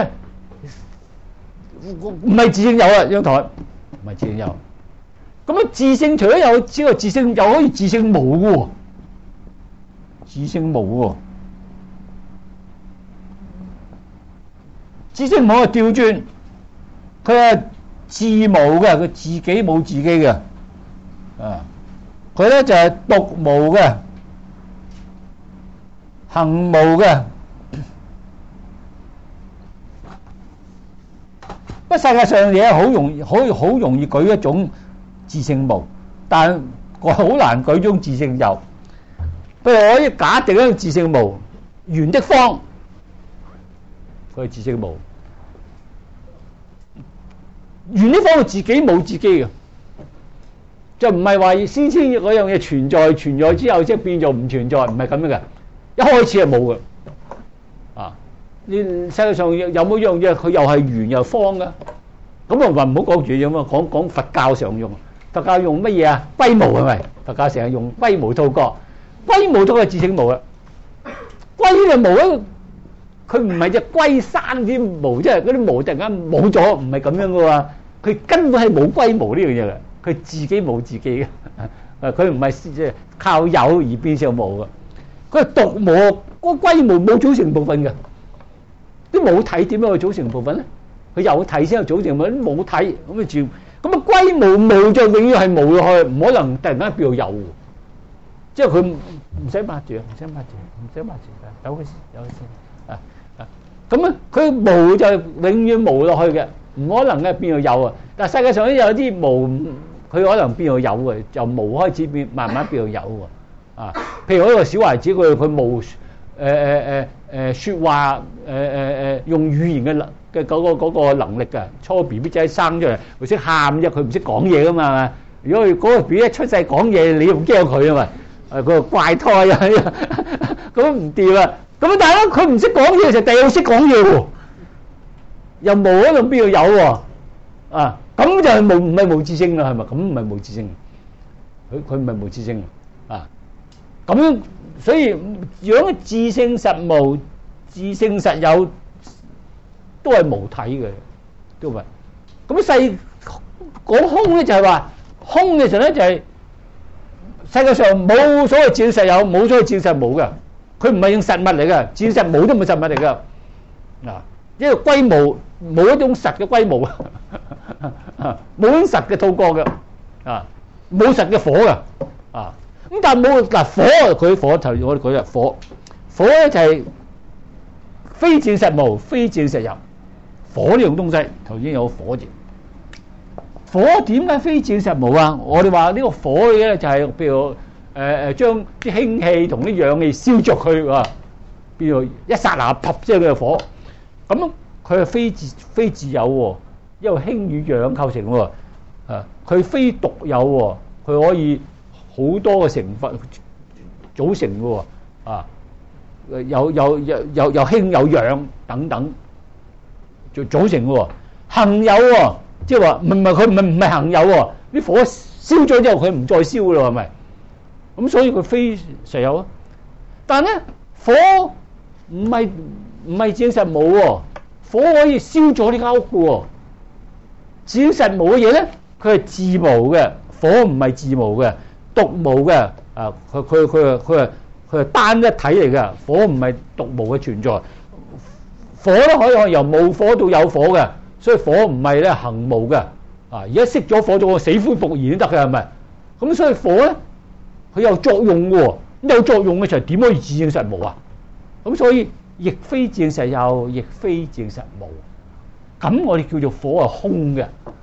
唔係自性有啊，張台唔係自性有。咁啊，自性除咗有之外，自性又可以自性無嘅喎，自性無喎。自性無係調轉，佢係自無嘅，佢自己冇自己嘅啊。佢咧就係獨無嘅，行無嘅。不，世界上嘢好容易，可以好容易舉一種自性無，但我好難舉種自性有。譬如我可以假定一個自性無，圓的方，佢係自性無。圓的方佢自己冇自己嘅，就唔係話先嗰樣嘢存在之後即係變做唔存在，唔係咁樣嘅。一開始係冇嘅。啊！你世界上有冇樣嘢佢又係圓又方嘅？咁啊話唔好講住咁啊，講佛教常用。佛教用乜嘢啊？龜毛係咪？佛教成日用龜毛兔角，龜毛都係自性無啊。龜嘅毛咧，佢唔係隻龜生啲毛，即係嗰啲毛突然間冇咗，唔係咁樣嘅喎。佢根本係冇龜毛呢樣嘢嘅，佢自己冇自己嘅。佢唔係即係靠有而變成無嘅，佢係獨無。嗰龜毛冇組成部分嘅，啲母體點樣去組成部分咧？佢有體先有組成部分，冇體咁啊照。咁啊龜毛無就永遠係無落去，唔可能突然間變到有。即係佢唔使抹住，唔使抹住，有嘅先啊。咁啊，佢無就永遠無落去嘅，唔可能嘅變到有啊。但係世界上都有啲無，佢可能變到有嘅，由無開始變，慢慢變到有喎。啊，譬如一個小孩子，佢無説話用語言嘅嗰個能力㗎。初 BB 仔生出嚟，佢識喊啫，佢唔識講嘢噶嘛。如果嗰個 BB 一出世講嘢，你又驚佢啊嘛？佢個怪胎啊，咁唔掂啊！咁但係咧，佢唔識講嘢就第日識講嘢喎，又無喺度邊度有喎？啊，咁就係無，唔係無自性啦，係咪？咁唔係無自性，佢唔係無自性啊。咁樣，所以如果自性實無、自性實有，都係無體嘅，都係。咁講空咧就係話空嘅時候咧就係世界上冇所謂自性實有，冇所謂自性實無嘅。佢唔係用實物嚟嘅，自性實無都唔係實物嚟嘅。嗱，因為龜毛冇一種實嘅龜毛啊，冇一種實嘅兔角嘅。 啊，冇實嘅火㗎啊。咁但係冇嗱火，佢火頭我哋講嘅火咧就係非戰實無，非戰實有。火呢樣東西頭先有火字，火點解非戰實無啊？我哋話呢個火嘅咧就係譬如將啲氫氣同啲氧氣燒着佢啊，譬如一剎那啪即係佢嘅火。咁佢係非自有喎，因為氫與氧構成喎。佢非獨有喎，佢可以好多嘅成分組成嘅喎。有氫有氧等等就組成嘅喎。恆有喎，即係話佢唔係恆有喎，啲火燒咗之後佢唔再燒咯，係咪？咁所以佢非實有啊。但係咧火唔係戰實無喎，火可以燒咗呢間屋嘅喎。戰實無嘅嘢咧，佢係自無嘅，火唔係自無嘅，獨無嘅。佢係單一體嚟嘅，火唔係獨無嘅存在。火咧可以由冇火到有火嘅，所以火唔係咧恆無嘅。而家熄咗火咗，我死灰復燃都得嘅，係咪？咁所以火咧佢有作用嘅喎，有作用嘅時候點可以戰實無啊？咁所以亦非戰實有，亦非戰實無。咁我哋叫做火係空嘅。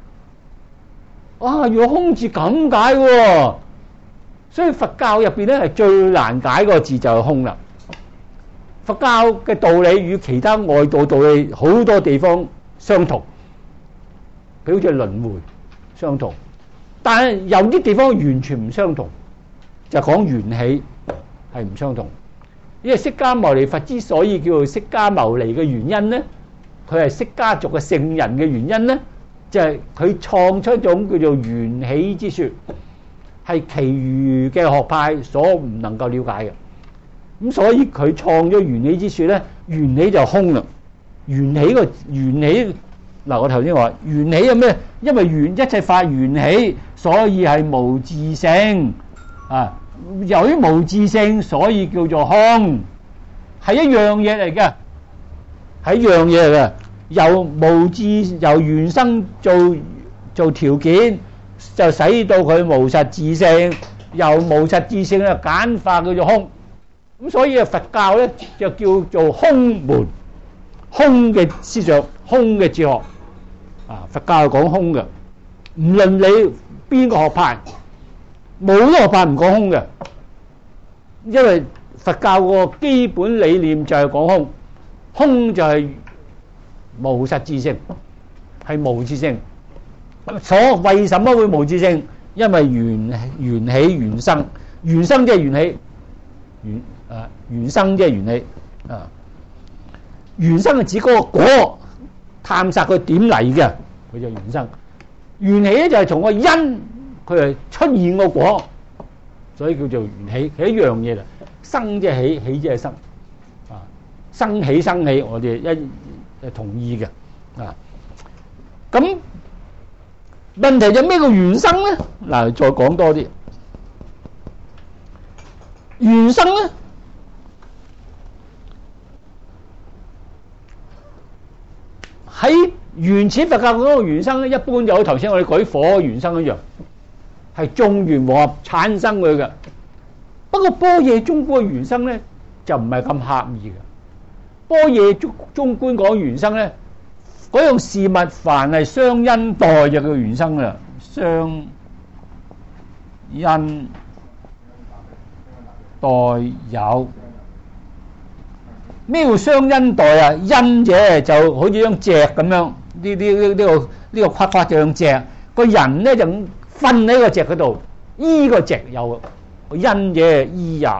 原來空字咁解喎，所以佛教入邊咧係最難解個字就係空啦。佛教嘅道理與其他外道道理好多地方相同，譬如好似輪迴相同，但係有啲地方完全唔相同，就講緣起係唔相同。因為釋迦牟尼佛之所以叫做釋迦牟尼嘅原因咧，佢係釋迦族嘅聖人嘅原因咧，就係佢創出一種叫做緣起之說，係其餘嘅學派所唔能夠了解嘅。咁所以佢創咗緣起之說咧，緣起就空啦。緣起嗱，我頭先話緣起係咩？因為一切法緣起，所以係無自性啊。由於無自性，所以叫做空，係一樣嘢嚟嘅，係一樣嘢嚟嘅。由緣生做條件，就使到佢無實自性，由無實自性咧簡化叫做空。咁所以佛教咧就叫做空門，空嘅思想，空嘅哲學。佛教係講空嘅，唔論你邊個學派，冇一個學派唔講空嘅，因為佛教個基本理念就係講空，空就係無實自性，係無自性。為什麼會無自性？因為緣起緣生，緣生即係緣起，緣生即係緣起。緣生係指嗰個果，探索佢點嚟嘅，佢就緣生。緣起咧就係從個因，佢係出現個果，所以叫做緣起。係一樣嘢啦，生即係起，起即係生。生起，我哋一同意嘅。咁問題就咩叫緣生咧？嗱，再講多啲。緣生咧，喺原始佛教嗰個緣生咧，一般就好似頭先我哋舉火緣生一樣，係眾緣和合產生佢嘅。不過般若中觀嘅緣生咧就唔係咁狹義嘅。般若中觀講緣生咧，嗰樣事物凡係相因代就叫緣生啦。相因代有，咩叫相因代啊？因者就好似張席咁樣，呢個框框就像席，個人咧就瞓喺個席嗰度，依個席有因者依也，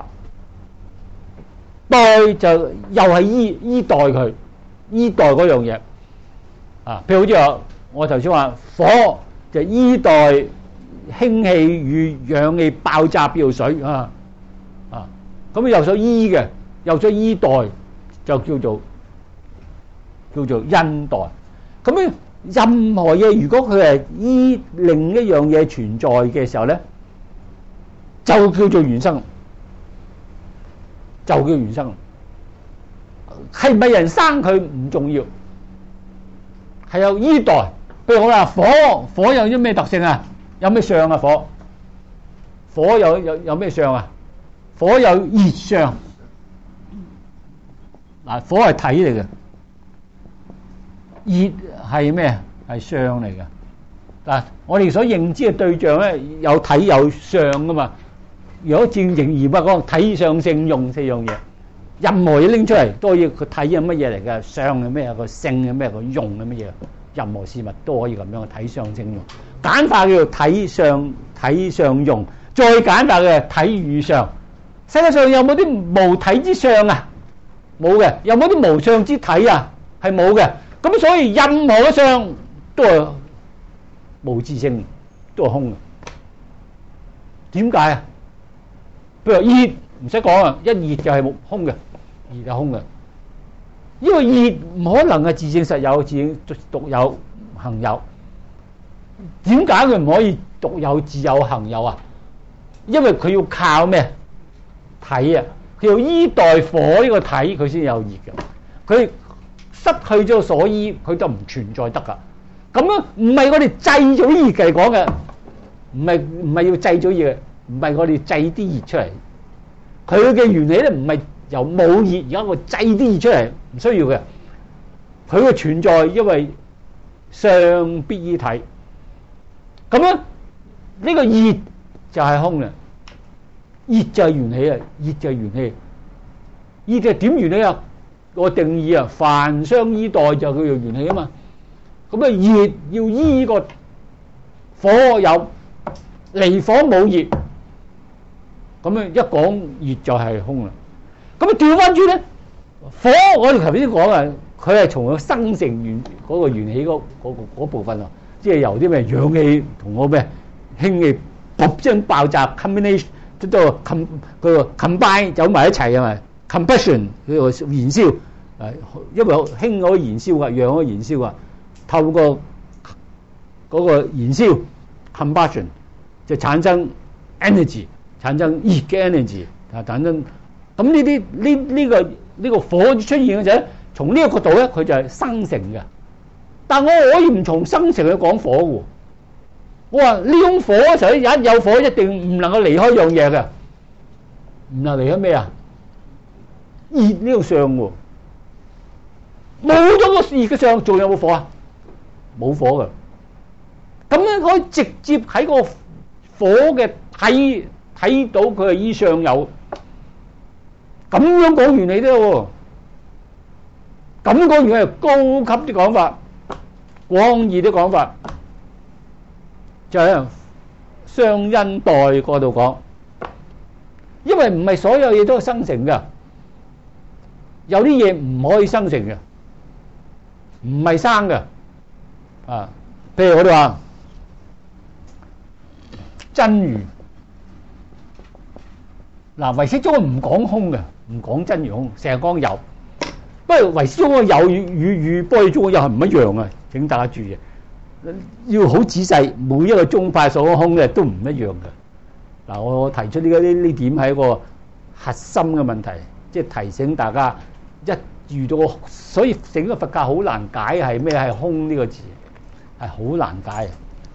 代就又係依代佢，依代嗰樣嘢。譬如好似話我頭先話火就依代氫氣與氧氣爆炸變做水咁又所依嘅，又所依代就叫做因代。咁樣任何嘢如果佢係依另一樣嘢存在嘅時候咧，就叫做緣生，就叫緣生。係咪人生佢唔重要，係有依代。譬如我話火有啲咩特性啊？ 有咩相啊？火有咩相啊？火有熱相。嗱，火係體嚟嘅，熱係咩？係相嚟嘅。嗱，我哋所認知嘅對象咧，有體有相噶嘛。如果正正而不講體相性用四樣嘢，任何嘢拎出嚟都要佢體係乜嘢嚟嘅，相係咩？個性係咩？個用係乜嘢？任何事物都可以咁樣體相性用。簡化叫做體相用，再簡化嘅體與相。世界上有冇啲無體之相啊？冇嘅。有冇啲無相之體啊？係冇嘅。咁所以任何嘅相都係無自性，都係空嘅。點解啊？譬如熱唔使講啊，一熱就係空嘅，熱係空嘅。因為熱唔可能係自性實有，自性獨有恆有。點解佢唔可以獨有自有恆有啊？因為佢要靠咩？體啊！佢要依代火呢個體，佢先有熱嘅。佢失去咗所依，佢就唔存在得噶。咁樣唔係我哋製造熱嚟講嘅，唔係要製造熱嘅，唔係我哋製啲熱出嚟。佢嘅原理咧唔係由冇熱而家我製啲熱出嚟，唔需要嘅。佢嘅存在因為相必依體。咁樣呢個熱就係空啦，熱就係緣起啊，熱就係緣起。熱就係點緣起啊？個定義啊，凡相依代就叫做緣起啊嘛。咁啊，熱要依個火有，離火冇熱，咁樣一講熱就係空啦。咁啊調翻轉咧，火我哋頭先講啊，佢係從個生成緣嗰個緣起嗰部分啊，即係由啲咩氧氣同個咩氫氣噗聲爆炸 combination 都個 combine 走埋一齊啊嘛 ，combustion 佢個燃燒因為氫可以燃燒噶，氧可以燃燒噶。透過嗰個燃燒 combustion 就產生 energy， 產生熱嘅 energy 啊，產生咁呢個火出現嘅時候，從呢個角度咧，佢就係生成嘅。但我可以唔從生成去講火嘅。我話呢種火嘅時候，一有火一定唔能夠離開樣嘢嘅，唔能離開咩啊？熱呢個相喎，冇咗個熱嘅相，仲有冇火啊？冇火嘅，咁樣可以直接喺個火嘅睇到佢係依相有，咁樣講原理都喎，咁講原理係高級啲講法，廣義啲講法，就喺相因代嗰度講，因為唔係所有嘢都係生成嘅，有啲嘢唔可以生成嘅，唔係生嘅。啊，譬如我哋話真如，嗱唯識中唔講空嘅，唔講真如空，成日講有。不過唯識中嘅有與般若中嘅有係唔一樣啊！請大家注意，要好仔細，每一個宗派所講空嘅都唔一樣嘅。嗱，我提出呢點係一個核心嘅問題，即係提醒大家一遇到，所以整個佛教好難解係咩係空呢個字。係好難解，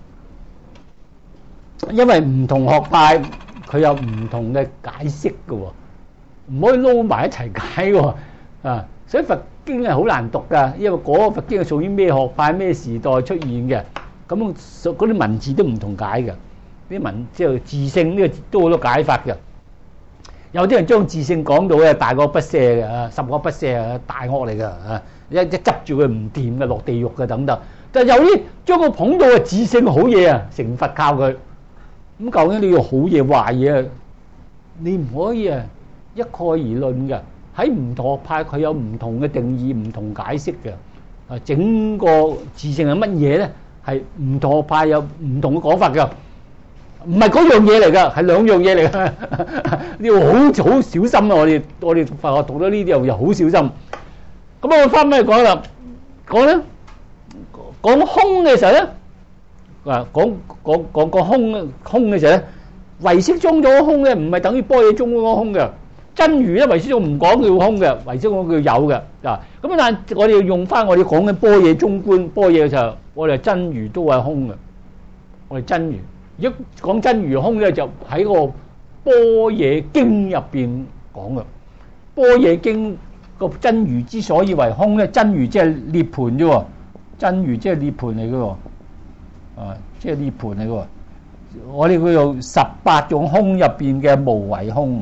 因為唔同學派佢有唔同嘅解釋嘅，唔可以撈埋一齊解嘅啊！所以佛經係好難讀噶，因為嗰個佛經係屬於咩學派、咩時代出現嘅，咁嗰啲文字都唔同解嘅。啲文即係自性呢個都好多解法嘅。有啲人將自性講到咧大惡不赦嘅啊，十惡不赦啊，大惡嚟嘅啊，一執住佢唔掂嘅，落地獄嘅等等。但係有啲將佢捧到係自性好嘢啊，成佛靠佢。咁究竟你要好嘢壞嘢啊？你唔可以啊一概而論嘅。喺唔同學派佢有唔同嘅定義、唔同解釋嘅。啊，整個自性係乜嘢咧？係唔同學派有唔同嘅講法嘅，唔係嗰樣嘢嚟㗎，係兩樣嘢嚟㗎。你要好小心啊！我哋佛學讀到呢啲又好小心。咁我翻返去講啦，講咧。講空嘅時候咧，啊講空嘅時候咧，唯識中咗空嘅唔係等於般若中嗰個空嘅，真如咧唯識中唔講叫空嘅，唯識講叫有嘅啊。咁但係我哋要用翻我哋講緊般若中觀般若嘅時候，我哋真如都係空嘅，我哋真如如果講真如空咧，就喺個般若經入邊講嘅。般若經個真如之所以為空咧，真如即係涅槃啫喎，真如即係涅槃嚟嘅喎，即係涅槃嚟嘅喎。我哋叫做18種空入邊嘅無為空，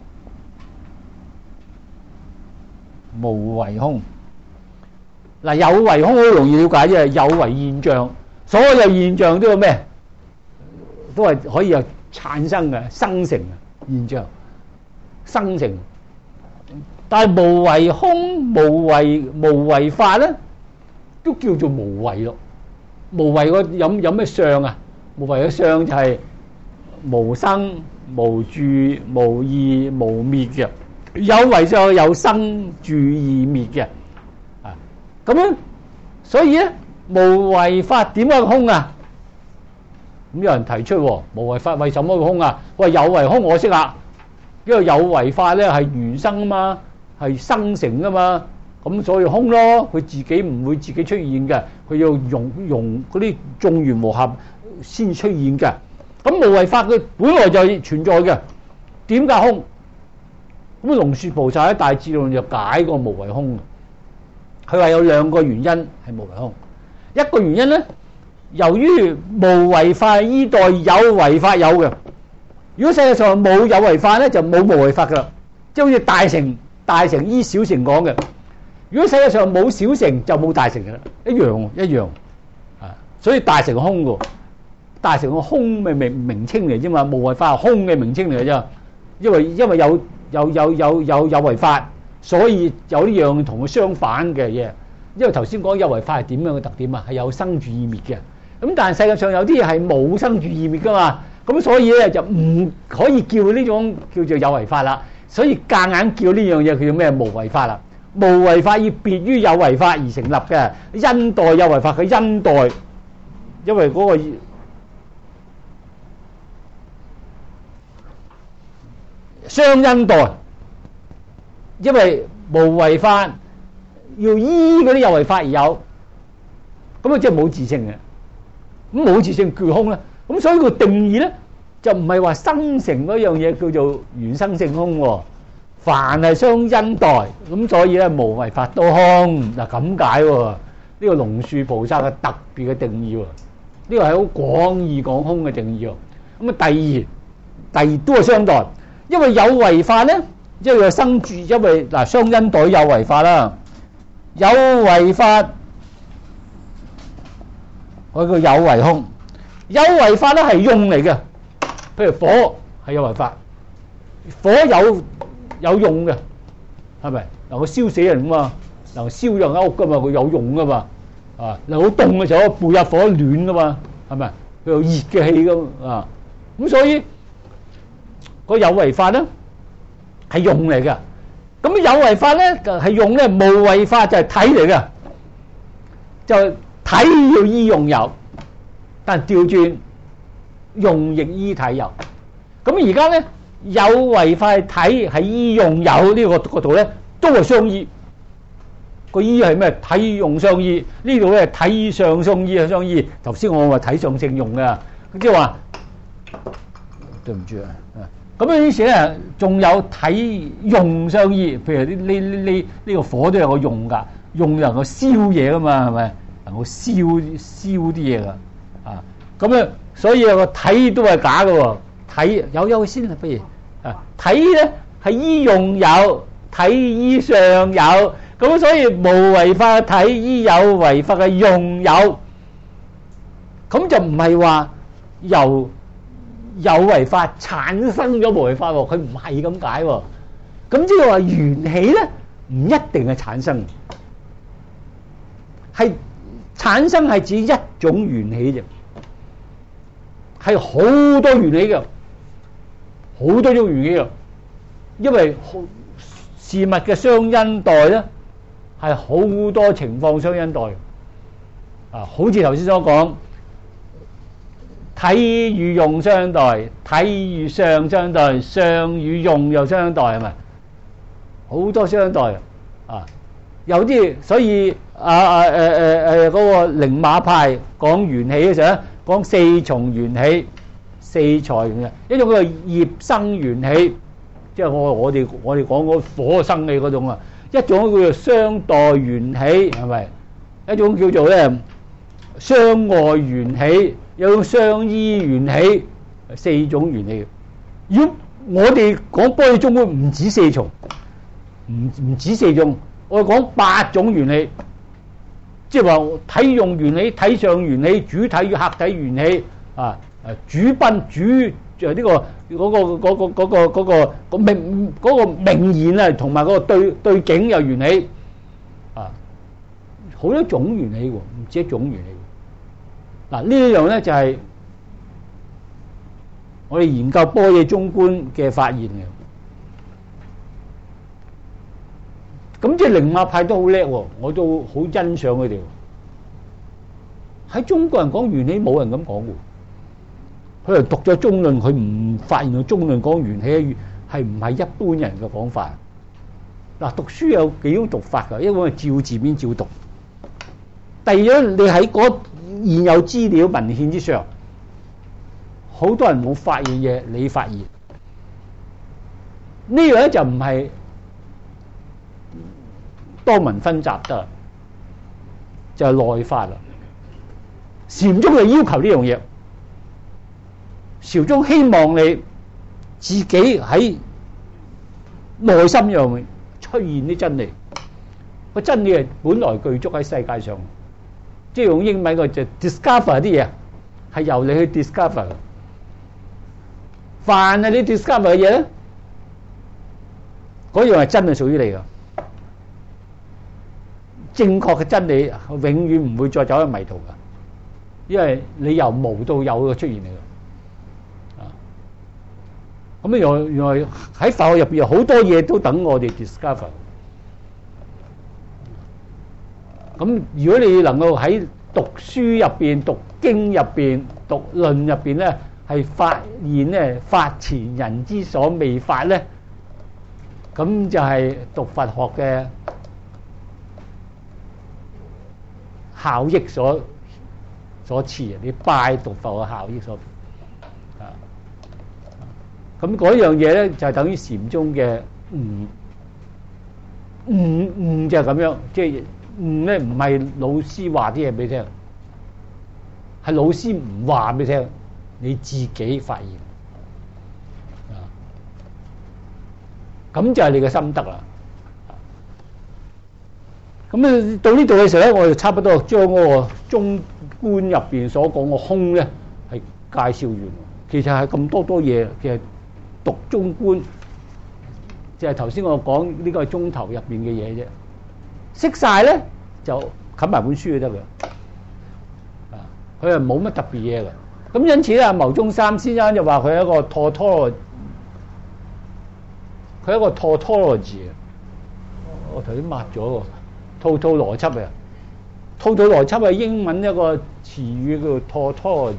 無為空。嗱，有為空好容易了解啫，有為現象，所有現象都有咩？都係可以有產生嘅、生成嘅現象，生成。但係無為空、無為法咧，都叫做無為咯。無為個有咩相啊？無為嘅相就係無生、無住、無異、無滅嘅。有為就有生、住、異、滅嘅。啊，咁樣，所以咧，無為法點解空啊？咁有人提出，無為法為什麼會空啊？喂，有為空我識啊，因為有為法咧係緣生啊嘛，係生成啊嘛，咁所以空咯。佢自己唔會自己出現嘅，佢要用嗰啲眾緣和合先出現嘅。咁無為法佢本來就存在嘅，點解空？咁龍樹菩薩喺大智論就解個無為空。佢話有兩個原因係無為空，一個原因咧，由於無為法依代有為法有嘅。如果世界上冇有為法咧，就冇無為法噶啦，即係好似大乘依小乘講嘅。如果世界上冇小乘，就冇大乘噶啦，一樣啊。所以大乘空噶，大乘個空咪名稱嚟啫嘛，無為法係空嘅名稱嚟嘅啫。因為有為法，所以有呢樣同佢相反嘅嘢。因為頭先講有為法係點樣嘅特點啊？係有生住異滅嘅。咁但係世界上有啲嘢係冇生住異滅噶嘛，咁所以咧就唔可以叫呢種叫做有為法啦。所以夾硬叫呢樣嘢叫做咩無為法啦？無為法要別於有為法而成立嘅，因代有為法嘅因代，因為嗰個相因代，因為無為法要依嗰啲有為法而有，咁啊即係冇自性嘅。咁冇自性叫空咧，咁所以個定義咧就唔係話生成嗰樣嘢叫做緣生性空喎，凡係相因代，咁所以咧無為法都空。嗱咁解喎，呢個龍樹菩薩嘅特別嘅定義喎，呢個係好廣義講空嘅定義喎。咁啊第二都係相代，因為有為法咧，因為有生住，因為嗱相因代有為法啦，有為法。我叫有為空，有為法咧係用嚟嘅，譬如火係有為法，火有用嘅，係咪？能夠燒死人噶嘛，能夠燒人間屋噶嘛，佢有用噶嘛，啊，能好凍嘅時候背入火暖噶嘛，係咪？佢有熱嘅氣噶嘛，啊，咁所以個有為法咧係用嚟嘅，咁有為法咧就係用咧，無為法就係體嚟嘅，就。體要依用有，但調轉用亦依體有。咁而家咧有為法體係依用有呢個角度咧，都係相依。個依係咩？體用相依。呢度咧體上相依係相依。頭先我話體上性用嘅，即係話對唔住啊。咁於是咧仲有體用相依。譬如呢個火都有個用㗎，用能夠燒嘢㗎嘛，係咪？能夠燒啲嘢噶，啊咁咧，所以個體都係假嘅喎。體有先啦，不如啊，體咧係依用有，體依上有，咁所以無為法嘅體依有為法嘅用有，咁就唔係話由有為法產生咗無為法喎，佢唔係咁解喎。咁即係話緣起咧唔一定係產生，係。產生係指一種緣起啫，係好多緣起嘅，好多種緣起嘅。因為事物嘅相因代咧，係好多情況相因代。啊，好似頭先所講，體與用相待，體與相相待，相與用又相待，係咪？好多相待啊！有啲所以嗰個寧瑪派講緣起嘅時候咧，講四重緣起， 四財咁嘅，一種叫業生元氣，即係我哋講嗰火生氣嗰種啊，一種叫做相待元氣，係咪？一種叫做咧相外元氣，有種相依元氣，四種元氣。如果我哋講般若中觀唔止四重，唔止四種，我哋講8種元氣，即係話體用元氣、體相元氣、主體與客體元氣啊，主賓主就呢個嗰個名言啊，同埋嗰個對境有元氣啊，好多種元氣喎，唔止一種元氣。嗱，呢樣咧就係我哋研究般若中觀嘅發現嘅。咁即係靈馬派都好叻喎，我都好欣賞佢哋。喺中國人講元氣冇人咁講喎，佢哋讀咗中論，佢唔發現到中論講元氣係唔係一般人嘅講法。嗱，讀書有幾種讀法㗎，一個係照字面照讀，第二樣你喺嗰現有資料文獻之上，好多人冇發現嘢，你發現呢樣咧就唔係多聞分集得，就係內法啦。禪宗就要求呢樣嘢，禪宗希望你自己喺內心入面出現啲真理。個真理係本來具足喺世界上，即係用英文個就 discover 啲嘢，係由你去 discover。凡係你 discover 嘅嘢咧，嗰樣係真係屬於你嘅。正確嘅真理永遠唔會再走去迷途㗎，因為你由無到有嘅出現嚟㗎。咁原來喺佛學入邊有好多嘢都等我哋 discover。咁如果你能夠喺讀書入邊、讀經入邊、讀論入邊咧，係發現咧法前人之所未發咧，咁就係讀佛學嘅效益所賜啊！你拜讀佛嘅效益所啊，咁嗰樣嘢咧就係等於禪宗嘅悟就係咁樣，即係悟咧唔係老師話啲嘢俾你聽，係老師唔話俾你聽，你自己發現啊，咁就係你嘅心得啦。咁啊，到呢度嘅時候咧，我就差不多將嗰個中觀入邊所講嘅空咧係介紹完。其實係咁多嘢，其實讀中觀，就係頭先我講呢個鐘頭入邊嘅嘢啫。識晒咧就冚埋本書就得嘅。啊，佢係冇乜特別嘢嘅。咁因此咧，牟宗三先生就話佢係一個 tautology， 佢係一個 tautology。我頭先抹咗喎。套邏輯啊，套邏輯係英文一個詞語叫做 tautology。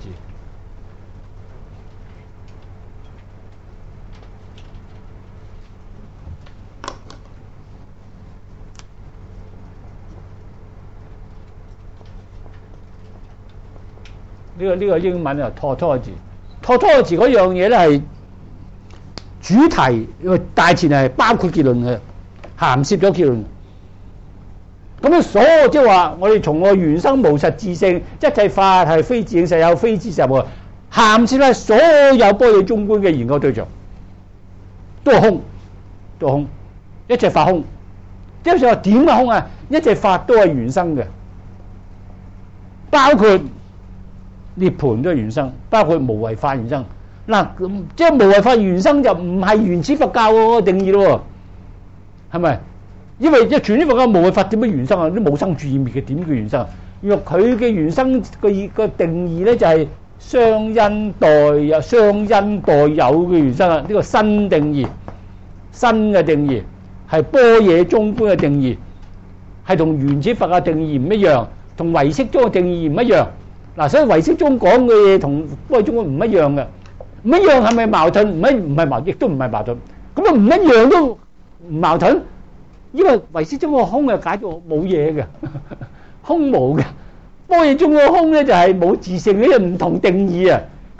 呢個英文啊 tautology。tautology 嗰樣嘢咧係主題，因為大前提係包括結論嘅，涵攝咗結論。咁啊，所有即係話，我哋從個原生無實自性，一切法係非自性實有，非知實無，涵攝咧所有般若中觀嘅研究對象，都係空，都係空，一切法空。即係話點嘅空啊？一切法都係原生嘅，包括涅槃都係原生，包括無為法原生。嗱，即係無為法原生就唔係原始佛教嗰個定義咯，係咪？因為即係全啲佛教無為法點樣原生啊？啲冇生住滅嘅點叫原生？原來佢嘅原生個定義咧就係相因代有、相因代有嘅原生啊！呢個新定義，新嘅定義係般若中觀嘅定義，係同原始佛教定義唔一樣，同唯識宗嘅定義唔一樣。嗱，所以唯識宗講嘅嘢同般若中觀唔一樣嘅，唔一樣係咪矛盾？唔係矛盾，亦都唔係矛盾。咁啊唔一樣都唔矛盾。因為唯識中個空係解咗冇嘢嘅，空無嘅。般若中個空咧就係冇自性，呢個唔同定義啊。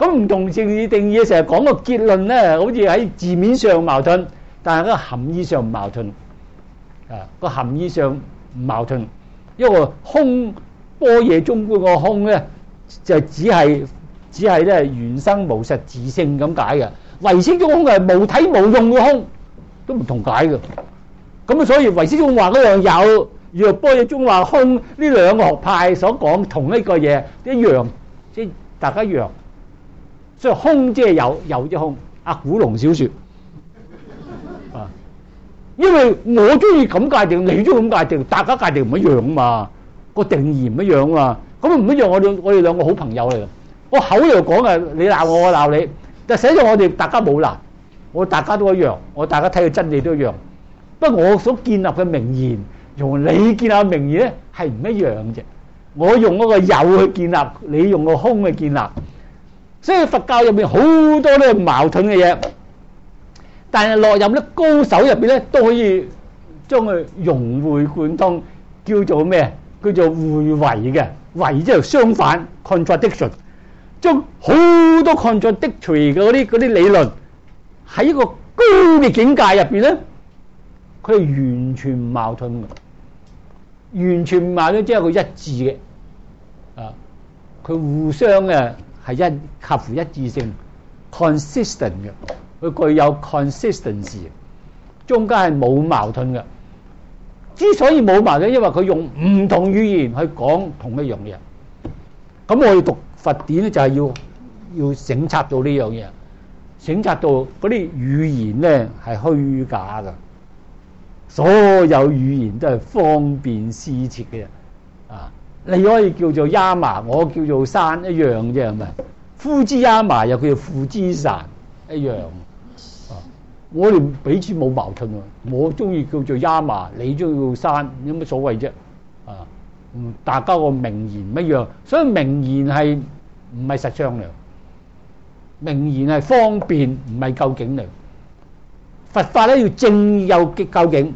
咁唔同定義成日講個結論咧，好似喺字面上矛盾，但係個含義上唔矛盾。個含義上唔矛盾，因為空般若中觀個空咧，就只係咧原生無實自性咁解嘅。唯識中空係無體無用嘅空，都唔同解嘅。咁所以唯識中話嗰樣有，若般若中話空，呢兩個學派所講同一個嘢一樣，即係大家一樣。所以空即係有即空。阿古龍小說啊，因為我中意咁界定，你中意咁界定，大家界定唔一樣啊嘛，個定義唔一樣啊嘛。咁唔一樣，我哋兩個好朋友嚟嘅。我口度講啊，你鬧我，我鬧你，但係實際上我哋大家冇鬧，我大家都一樣，我大家睇嘅真理都一樣。不過我所建立嘅名言，同你建立嘅名言咧係唔一樣啫。我用嗰個有去建立，你用個空去建立。所以佛教入邊好多都係矛盾嘅嘢，但係落入咧高手入邊咧都可以將佢融會貫通，叫做咩？叫做互為嘅，為即係相反 contradiction， 將好多 contradictory 嘅嗰啲理論喺一個高嘅境界入邊咧，佢係完全唔矛盾嘅，完全唔矛盾，即係佢一致嘅，佢互相嘅。係合乎一致性 consistent 嘅，佢具有 consistency， 中間係冇矛盾嘅。之所以冇矛盾，因為佢用唔同語言去講同一樣嘢。咁我哋讀佛典咧，就係要省察到呢樣嘢，省察到嗰啲語言咧係虛假嘅，所有語言都係方便施設嘅啊。你可以叫做亞麻，我叫做山一樣啫，係咪？呼之亞麻又叫做呼之山一樣。我哋彼此冇矛盾喎。我中意叫做亞麻，你中意叫山，有乜所謂啫？大家個名言唔一樣，所以名言係唔係實相嚟？名言係方便，唔係究竟嚟。佛法咧要正有究竟，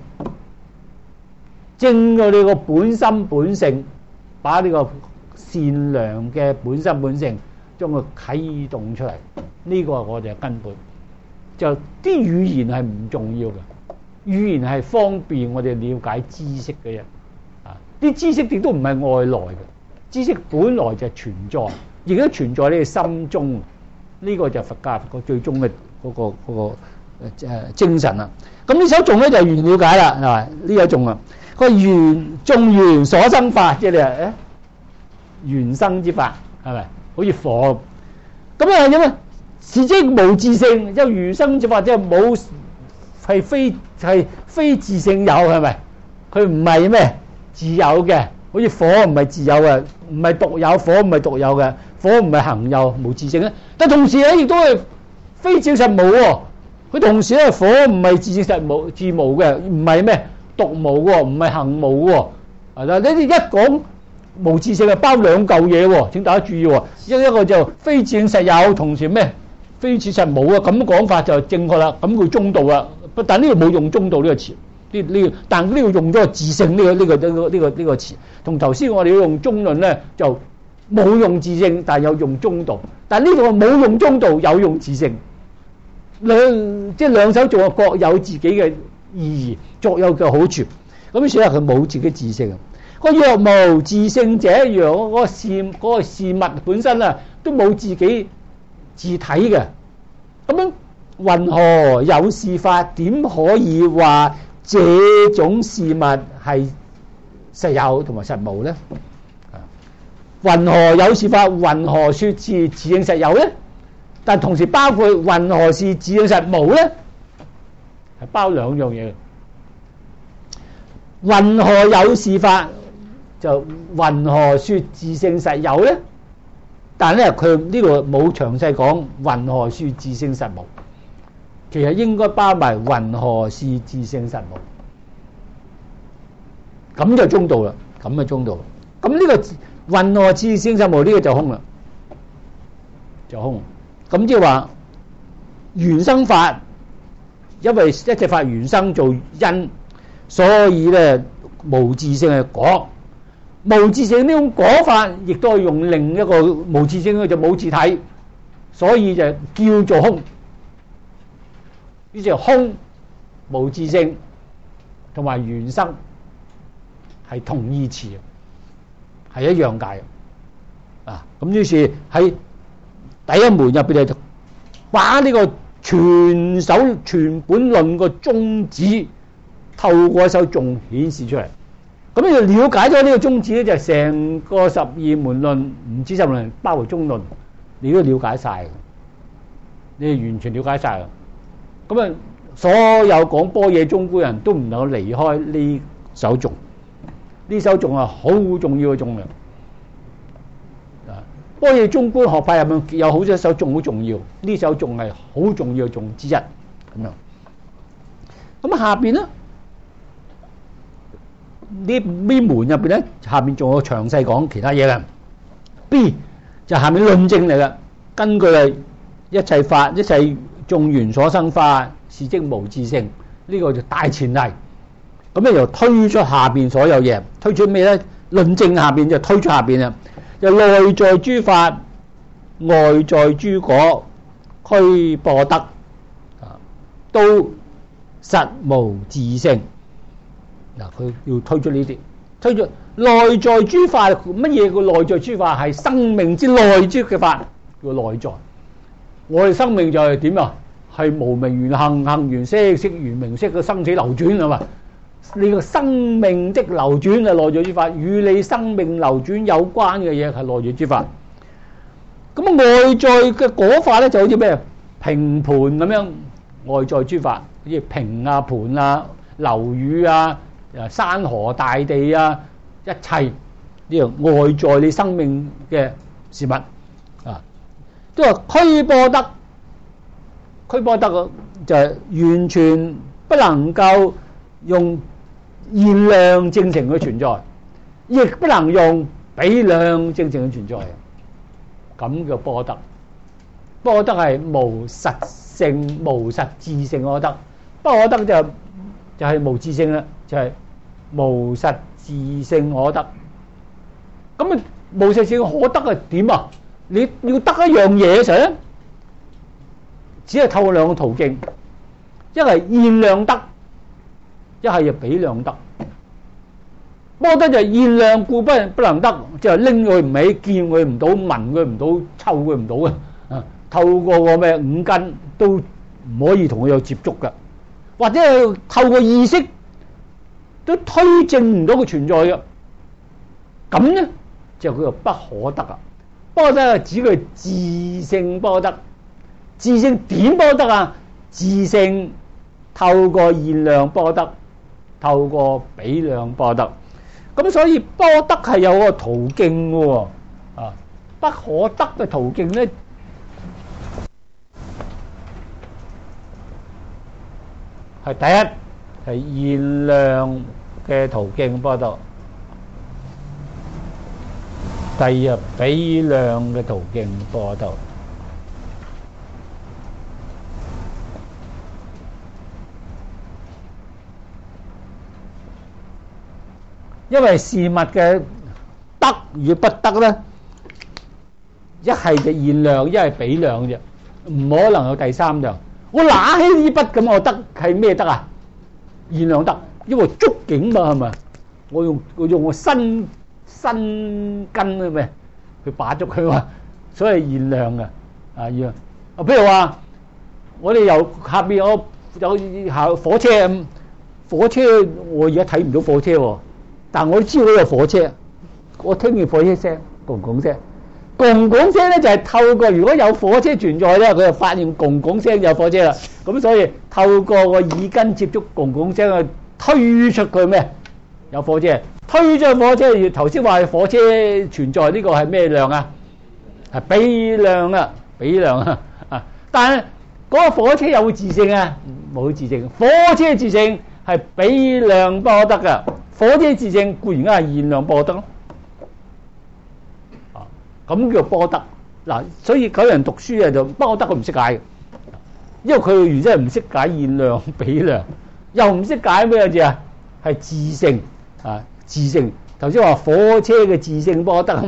正到你個本心本性。把呢個善良嘅本心本性將佢啟動出嚟，呢個係我哋嘅根本。就啲語言係唔重要嘅，語言係方便我哋了解知識嘅啫。啲知識亦都唔係外來嘅，知識本來就存在，亦都存在你嘅心中。呢個就係佛教個最終嘅嗰個精神啦。咁呢首頌咧就原了解啦，係咪？呢首頌啊。個眾緣所生法，即係緣生之法，係咪？好似火咁啊？點啊？是即無自性，即係緣生之法，即係冇係非自性有，係咪？佢唔係咩自有嘅，好似火唔係自有嘅，唔係獨有，火唔係獨有嘅，火唔係恆有無自性咧。但同時咧，亦都係非自實無喎。佢同時咧，火唔係自實無自無嘅，唔係咩？獨無喎，唔係恆無喎。嗱，呢啲一講無自性係包兩嚿嘢喎，請大家注意喎。一個就非自性實有，同時咩？非自實無啊，咁講法就正確啦。咁叫中道啦。但呢個冇用中道呢個詞，但呢個用咗個自性呢個詞。同頭先我哋要用中論咧，就冇用自性，但係有用中道。但呢個冇用中道，有用自性。即係兩手做各有自己嘅意義，各有嘅好處。咁所以佢冇自己自性。個若無自性者，若嗰個事物本身啊，都冇自己自體嘅。咁樣云何有是法？點可以話這種事物係實有同埋實無咧？云何有是法？云何說是自性實有咧？但同時包括云何是自性實無咧？係包兩樣嘢。云何有是法？就云何說自性實有咧？但咧佢呢度冇詳細講云何說自性實無，其實應該包埋云何是自性實無，咁就中道啦。咁就中道。咁呢個云何自性實無呢個就空啦，就空。咁即係話緣生法，因為一切法緣生做因，所以咧無自性係果。無自性呢種果法，亦都係用另一個無自性嘅就冇自體， 所以就叫做空。於是空無自性同埋緣生係同義詞，係一樣解啊！咁於是喺第一門入邊就把呢個全本論個宗旨透過一首頌顯示出嚟。咁你就了解咗呢個宗旨咧，就係成個十二門論，唔止十門論，包括中論，你都了解晒，你係完全了解晒。咁啊，所有講般若中觀人都唔能夠離開呢首頌，呢首頌係好重要嘅頌嚟。般若中觀學派入面有好多首頌好重要，呢首頌係好重要嘅頌之一。咁樣，咁下邊咧？呢門入邊咧，下邊仲有詳細講其他嘢嘅。B 就下面論證嚟嘅，根據一切法、一切眾緣所生法，是即無自性，呢個就大前提。咁咧就推出下邊所有嘢，推出咩咧？論證下邊就推出下邊啊，就內在諸法，外在諸果，俱播得啊，都實無自性。嗱，佢要推出呢啲，推出內在諸法，乜嘢叫內在諸法？係生命之內之嘅法，叫內在。我哋生命就係點啊？係無明緣行，行緣識，識緣名色嘅生死流轉係嘛？你個生命的流轉係內在諸法，與你生命流轉有關嘅嘢係內在諸法。咁啊，外在嘅果法咧就好似咩？瓶盤咁樣，外在諸法，好似瓶啊、盤啊、樓宇啊。山河大地啊，一切呢樣外在你生命嘅事物啊，都話俱播得，俱播得就係完全不能夠用現量證成嘅存在，亦不能用比量證成嘅存在，咁叫播得。播得係無實性、無實自性可得，播得就係無自性啦，就係無實自性可得。咁啊，無實自性可得係點啊？你要得一樣嘢嘅時候咧，只係透過兩個途徑，一係現量得，一係就比量得。播得就係現量故不能得，就係拎佢唔起，見佢唔到，聞佢唔到，嗅佢唔到嘅。啊，透過個咩五根都唔可以同佢有接觸嘅，或者係透過意識都推證唔到佢存在嘅。咁咧就叫做不可得啊！播得係指佢自性播得，自性點播得啊？自性透過現量播得，透過比量播得。咁所以播得係有個途徑嘅喎，啊，不可得嘅途徑咧，係第一係現量嘅途徑播得，第二比量嘅途徑播得。因為事物嘅得與不得咧，一係就現量，一係比量啫，唔可能有第三樣。我拿起呢筆咁，我得係咩得啊？現量得，因為觸境嘛，係咪？我用我身根啊咩？去把捉佢嘛，所以現量嘅啊樣。啊，譬如話我哋由下邊我有下火車咁，火車我而家睇唔到火車喎。但我知道有火車，我聽見火車聲，轟轟聲，轟轟聲咧就係透過如果有火車存在咧，佢就發現轟轟聲有火車啦。咁所以透過個耳根接觸轟轟聲去推出佢咩？有火車，推出火車。頭先話火車存在呢個係咩量啊？係比量啊，比量啊。啊，但係嗰個火車有冇自性啊？冇自性，火車自性係比量播得噶。火車自性固然係現量播得咯，啊，咁叫播得嗱。所以有人讀書啊就播得佢唔識解嘅，因為佢原真係唔識解現量比量，又唔識解咩字啊？係自性啊，自性。頭先話火車嘅自性播得啊嘛，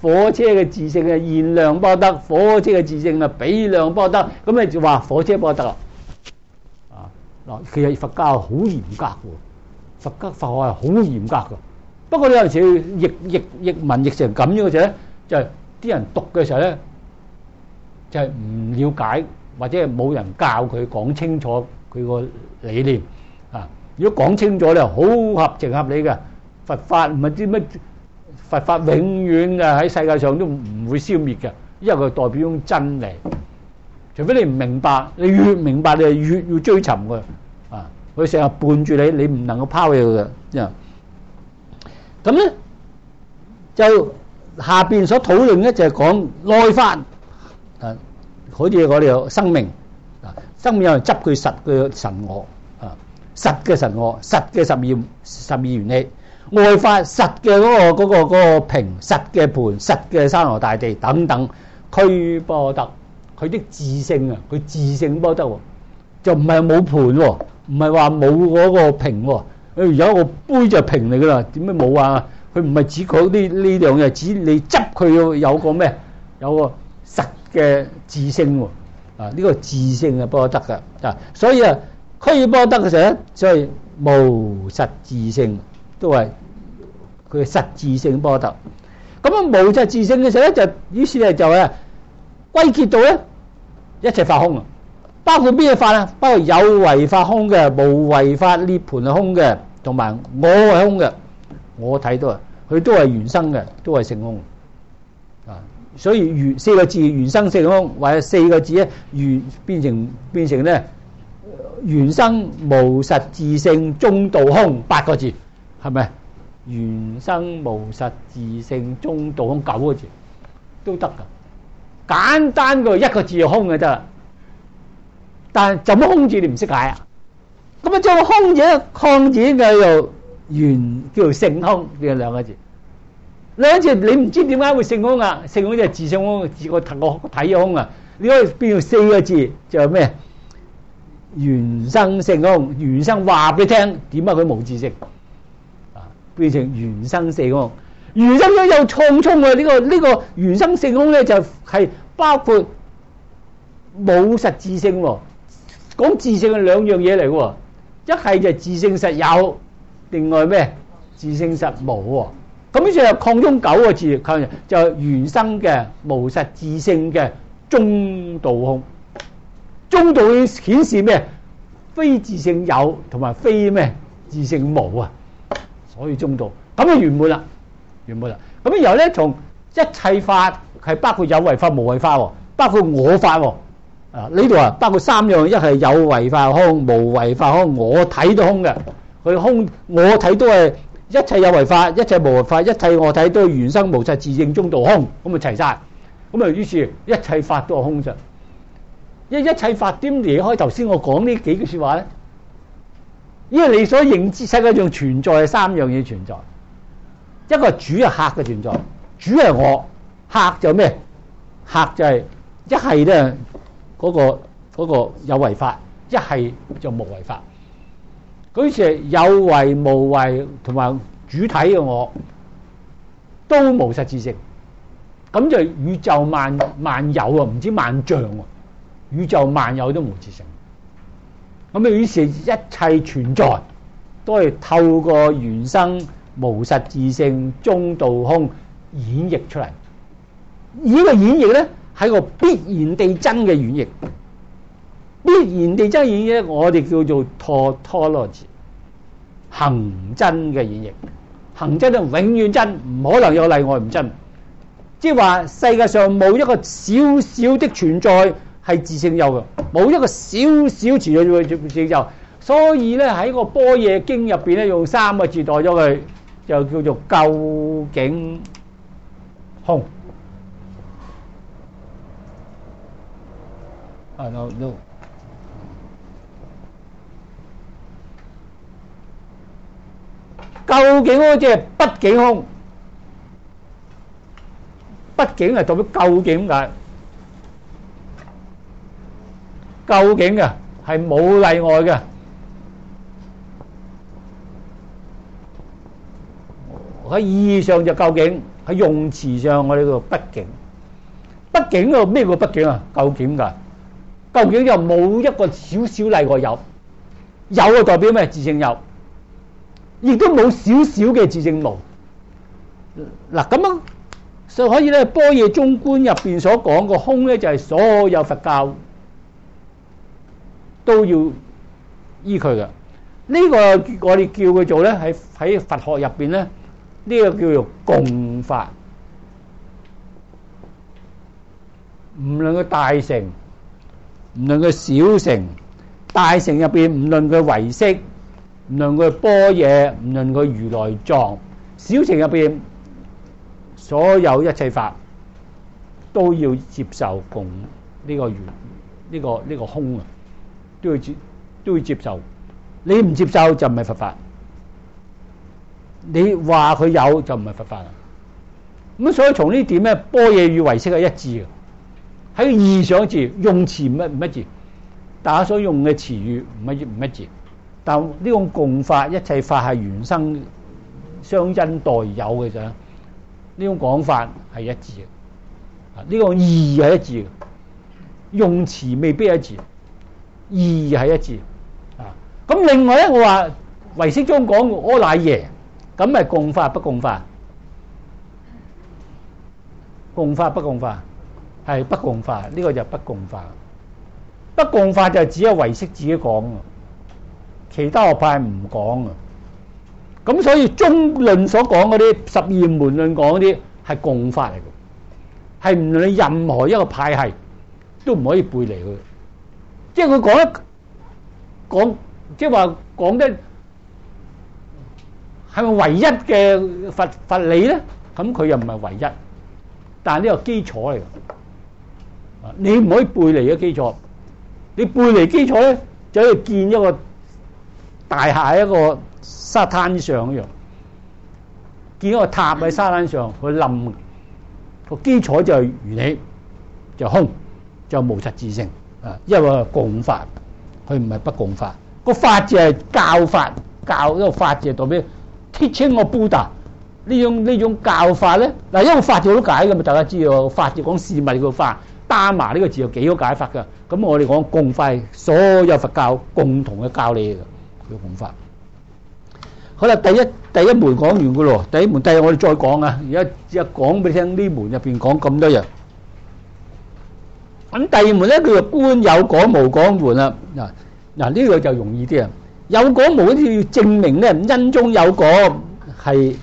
火車嘅自性係現量波得，火車嘅自性係比量波得，咁你就話火車波得啦。啊嗱，其實佛教好嚴格喎，佛學係好嚴格嘅。不過你有陣時譯文譯成咁樣嘅時候咧，就係啲人讀嘅時候咧，就係唔了解或者係冇人教佢講清楚佢個理念啊。如果講清楚咧，好合情合理嘅。佛法唔係啲乜，佛法永遠嘅喺世界上都唔會消滅嘅，因為佢代表種真理。除非你唔明白，你越明白你就越要追尋佢啊！佢成日伴住你，你唔能夠拋棄佢嘅。咁咧就下邊所討論咧就係講內法啊，好似我哋有生命啊，生命有人執佢實嘅神我啊，實嘅神我，實嘅十二元氣。外法實嘅嗰個平，實嘅盤，實嘅山河大地等等，俱波得，佢的自性啊，佢自性波得喎，就唔係冇盤喎，唔係話冇嗰個平喎。有一個杯就平嚟噶啦，點解冇啊？佢唔係指佢呢樣嘢，指你執佢有個咩？有個實嘅自性喎。啊，呢個自性嘅波得噶啊，所以啊，俱波得嘅時候咧，所以無實自性。都係佢嘅實自性波得，咁啊無實自性嘅時候咧，就於是咧就係歸結到咧一切法空啊，包括邊個法啊？包括有為法空嘅，無為法涅槃係空嘅，同埋我係空嘅，我睇到啊，佢都係原生嘅，都係性空啊。所以四個字原生性空，或者四個字咧變成咧原生無實自性中道空八個字。係咪原生無實自性中道空九個字都得噶？簡單個一個字就空就得啦。但係怎麼空字你唔識解啊？咁啊將空字擴展嘅又原叫做性空嘅兩個字。兩個字你唔知點解會性空啊？性空就係自性空，自個體空啊。你可以變成四個字就係咩？原生性空，原生話俾你聽點解佢冇自性。變成原生性空，原生空有創衝嘅呢個原生性空咧，就係包括冇實自性喎。講自性係兩樣嘢嚟喎，一係就自性實有，另外咩自性實無喎。咁於是就擴充九個字，就原生嘅無實自性嘅中道空。中道顯示咩？非自性有同埋非咩自性無啊。所以中道咁就圓滿啦，圓滿啦。咁然後咧，從一切法係包括有為法、無為法，包括我法喎。啊呢度啊，包括三樣，一係有為法空、無為法空，我睇都空嘅。佢空我睇都係一切有為法、一切無為法、一切我睇都係原生無實自性中道空，咁啊齊晒。咁啊於是一切法都係空啫。一切法點離開頭先我講呢幾句説話咧？因為你所認知世界上存在係三樣嘢存在，一個係主係客嘅存在，主係我，客就咩？客就係一係咧嗰個有為法，一係就無為法。嗰時係有為無為同埋主體嘅我都無實自性，咁就宇宙萬有啊，唔知萬象喎，宇宙萬有都無自性。咁啊，於是一切存在都係透過原生無實自性中道空演繹出嚟。而呢個演繹咧係個必然地真嘅演繹，必然地真演繹我哋叫做 tautology， 恒真嘅演繹。恒真係永遠真，唔可能有例外唔真。即係話世界上冇一個小小的存在係自性有嘅，冇一個小小存在會自性有，所以咧喺個般若經入邊咧用三個字代咗佢，就叫做究竟空。no，究竟空即係畢竟空，畢竟係代表究竟解。究竟嘅係冇例外嘅，喺意義上就究竟， 喺用詞上我哋叫做不敬。不敬啊，咩叫不敬啊？究竟㗎？究竟就冇一個少少例外有，有啊代表咩？自性有，亦都冇少少嘅自性無。嗱咁樣，所以咧，般若中觀入邊所講個空咧，就係所有佛教都要依佢嘅。呢個我哋叫佢做咧，喺佛學入邊咧，呢個叫做共法，唔論佢大乘，唔論佢小乘，大乘入邊唔論佢唯識，唔論佢般若，唔論佢如來藏，小乘入邊所有一切法都要接受共呢個呢個空啊，都要接受。你唔接受就唔係佛法，你話佢有就唔係佛法啦。咁所以從呢點咧，般若與唯識係一致嘅，喺義上一致，用詞唔一致，大家所用嘅詞語唔一致。但呢種共法，一切法係原生相因代有嘅啫。呢種講法係一致嘅，呢個義係一致嘅，用詞未必一致，義係一致。咁另外咧，我話唯識中講阿賴耶，咁係共法不共法？共法不共法？係不共法，呢個就不共法。不共法就只有唯識自己講，其他學派唔講啊。咁所以中論所講嗰啲十二門論講嗰啲係共法嚟嘅，係唔論你任何一個派系都唔可以背離佢。即係佢講，即係話講得係咪唯一嘅佛理咧？咁佢又唔係唯一，但係呢個基礎嚟嘅，你唔可以背離嘅基礎。你背離基礎咧，就好似建一個大廈喺一個沙灘上一樣，建一個塔喺沙灘上，佢冧個基礎就係緣起，就空，就無實質性啊！因為共法，佢唔係不共法。個法字係教法，教呢個法字代表 teaching of Buddha 呢種教法咧。嗱，因為法字好多解嘅嘛，大家知道法字講事物個法，丹麻呢個字有幾個解法㗎。咁我哋講共法係所有佛教共同嘅教理嚟嘅，叫共法。好啦，第一門講完㗎咯，第一門第日我哋再講啊。而家講俾你聽，呢門入邊講咁多樣。咁第二門咧，叫做觀有果無果門啦。嗱呢個就容易啲啊！有果無果要證明咧，因中有果係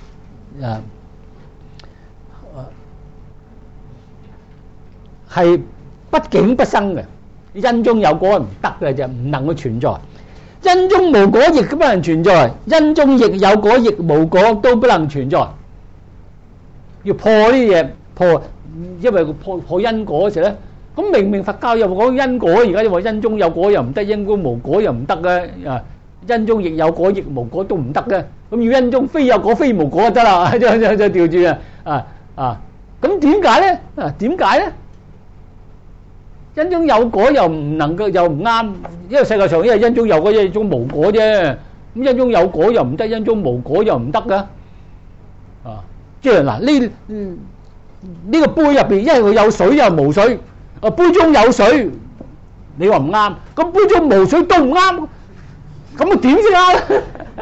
係不境不生嘅，因中有果係唔得嘅，就唔能夠存在。因中無果亦都不能存在，因中亦有果亦無果都不能存在。要破呢啲嘢，破，因為破因果嘅時候咧。咁明明佛教又講因果，而家又話因中有果又唔得，因中無果又唔得嘅，啊，因中亦有果亦無果都唔得嘅，咁要因中非有果非無果就得啦，就調轉啊，咁點解咧？點解咧？因中有果又唔能夠又唔啱，因為世界上因為因中有果，因中無果啫，咁因中有果又唔得，因中無果又唔得嘅，啊，即係嗱呢個杯入邊，因為佢有水又無水。杯中有水，你話唔啱，咁杯中無水都唔啱，咁啊點先啱？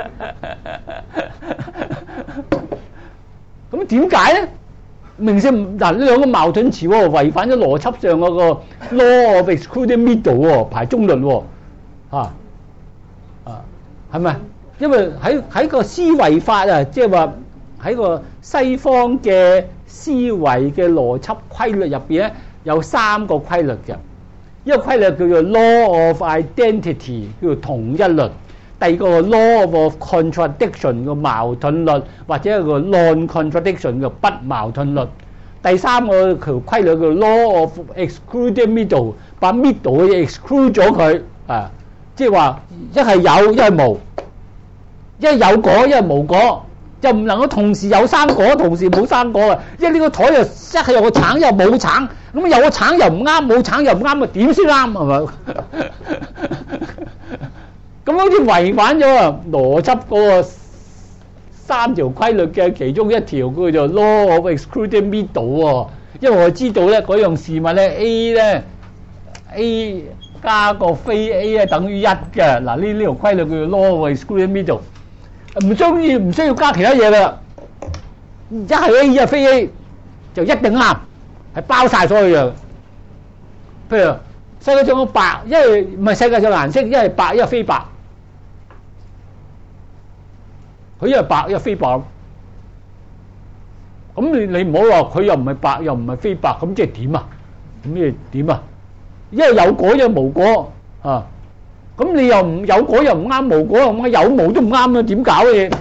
咁點解咧？明顯嗱呢兩個矛盾詞喎，違反咗邏輯上嗰個 law of excluding middle 喎，排中論喎，係咪？因為喺個思維法啊，即係話喺個西方嘅思維嘅邏輯規律入邊咧。有三個規律嘅，一個規律叫做 law of identity， 叫做同一律；第二個 law of contradiction 嘅矛盾律，或者一個 non-contradiction 嘅不矛盾律；第三個條規律叫 law of excluding middle， 把 middle 嘅 exclude 咗佢啊，即係話一係有，一係無，一係有果，一係無果。就唔能夠同時有生果，同時冇生果啊！因為呢個台又一係有個橙又冇橙，咁有個橙又唔啱，冇橙又唔啱啊！點先啱係咪？咁好似違反咗邏輯嗰個 3條規律嘅其中一條叫做 law of excluded middle 喎。因為我知道咧嗰樣事物咧 A 咧 A 加個非 A 咧等於1嘅。嗱呢條規律叫做 law of excluded middle， 唔需要加其他嘢㗎。一係 A 一係非 A 就一定啱，係包晒所有嘢。譬如世界上嘅白，一係唔係世界上顏色，一係白，一係非白。佢一係白，一係非白。咁你唔好話佢又唔係白，又唔係非白，咁即係點啊？咩點啊？一係有果，一係無果啊！咁你又唔有果又唔啱，無果又唔啱，有毛都唔啱啊！點搞嘅？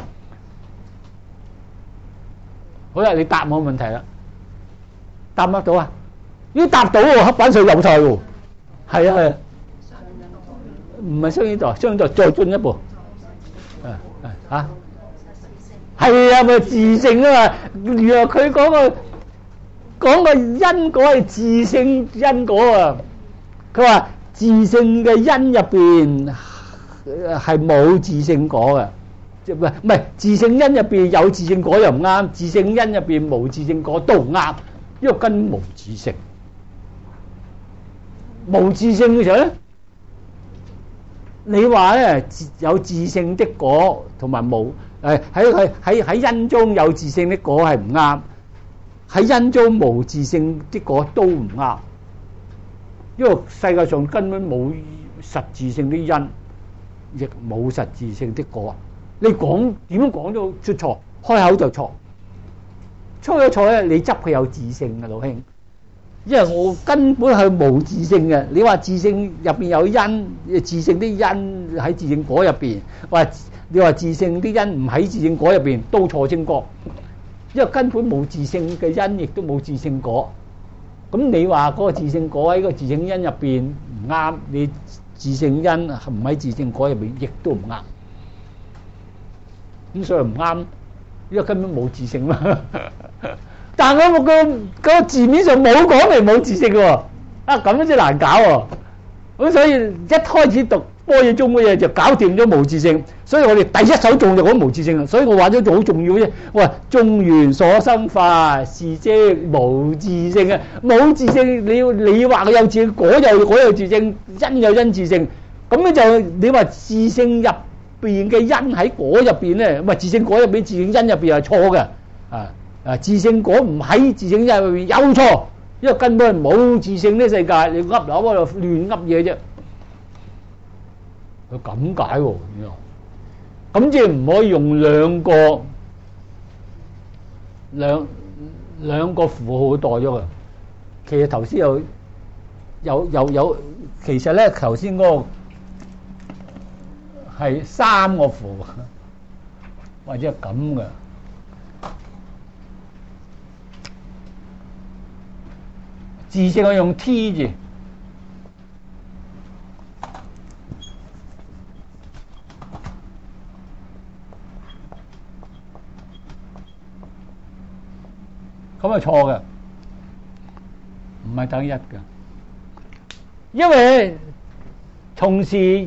好啦，你答我問題啦，答唔答到啊？如果答到喎，黑板上有晒喎。係啊係啊，唔係雙魚座，雙魚座再進一步。嚇？係啊，咪自性啊嘛。原來佢講個因果係自性因果啊。佢話自性嘅因入邊係冇自性果嘅，即唔係自性因入邊有自性果又唔啱，自性因入邊冇自性果都唔啱，因為根本無自性。無自性嘅時候咧，你話咧有自性的果同埋無喺因中有自性的果係唔啱，喺因中無自性的果都唔啱，因為世界上根本冇實自性的因，亦冇實自性的果。你講點講都出錯，開口就錯，出咗錯咧，你執佢有自性嘅老兄。因為我根本係無自性嘅，你話自性入邊有因，自性的因喺自性果入邊，你話自性的因唔喺自性果入邊，都錯清光。因為根本冇自性嘅因，亦都冇自性果。咁你話嗰個自性果喺個自性因入邊唔啱，你自性因唔喺自性果入邊，亦都唔啱。咁所以唔啱，因為根本冇自性嘛。但係我個字面上冇講明冇自性喎，啊咁樣先難搞喎。咁所以一開始讀般若中嘅嘢就搞掂咗無自性，所以我哋第一首頌就講無自性。所以我話咗就好重要啫。我話眾緣所生法是即無自性啊，冇自性你話佢有自性，果有自性，因有因自性，咁咧就你話自性入邊嘅因喺果入邊咧，唔係自性果入邊，自性因入邊係錯嘅啊！自性果唔喺自性因入邊有錯，因為根本冇自性呢世界，你噏樓喺度亂噏嘢啫。佢咁解喎，咁即係唔可以用兩個符號代咗佢。其實頭先有，其實咧頭先嗰個係3個符號，或者係咁嘅。自性我用 T 字，咁係錯嘅，唔係等於1嘅，因為同時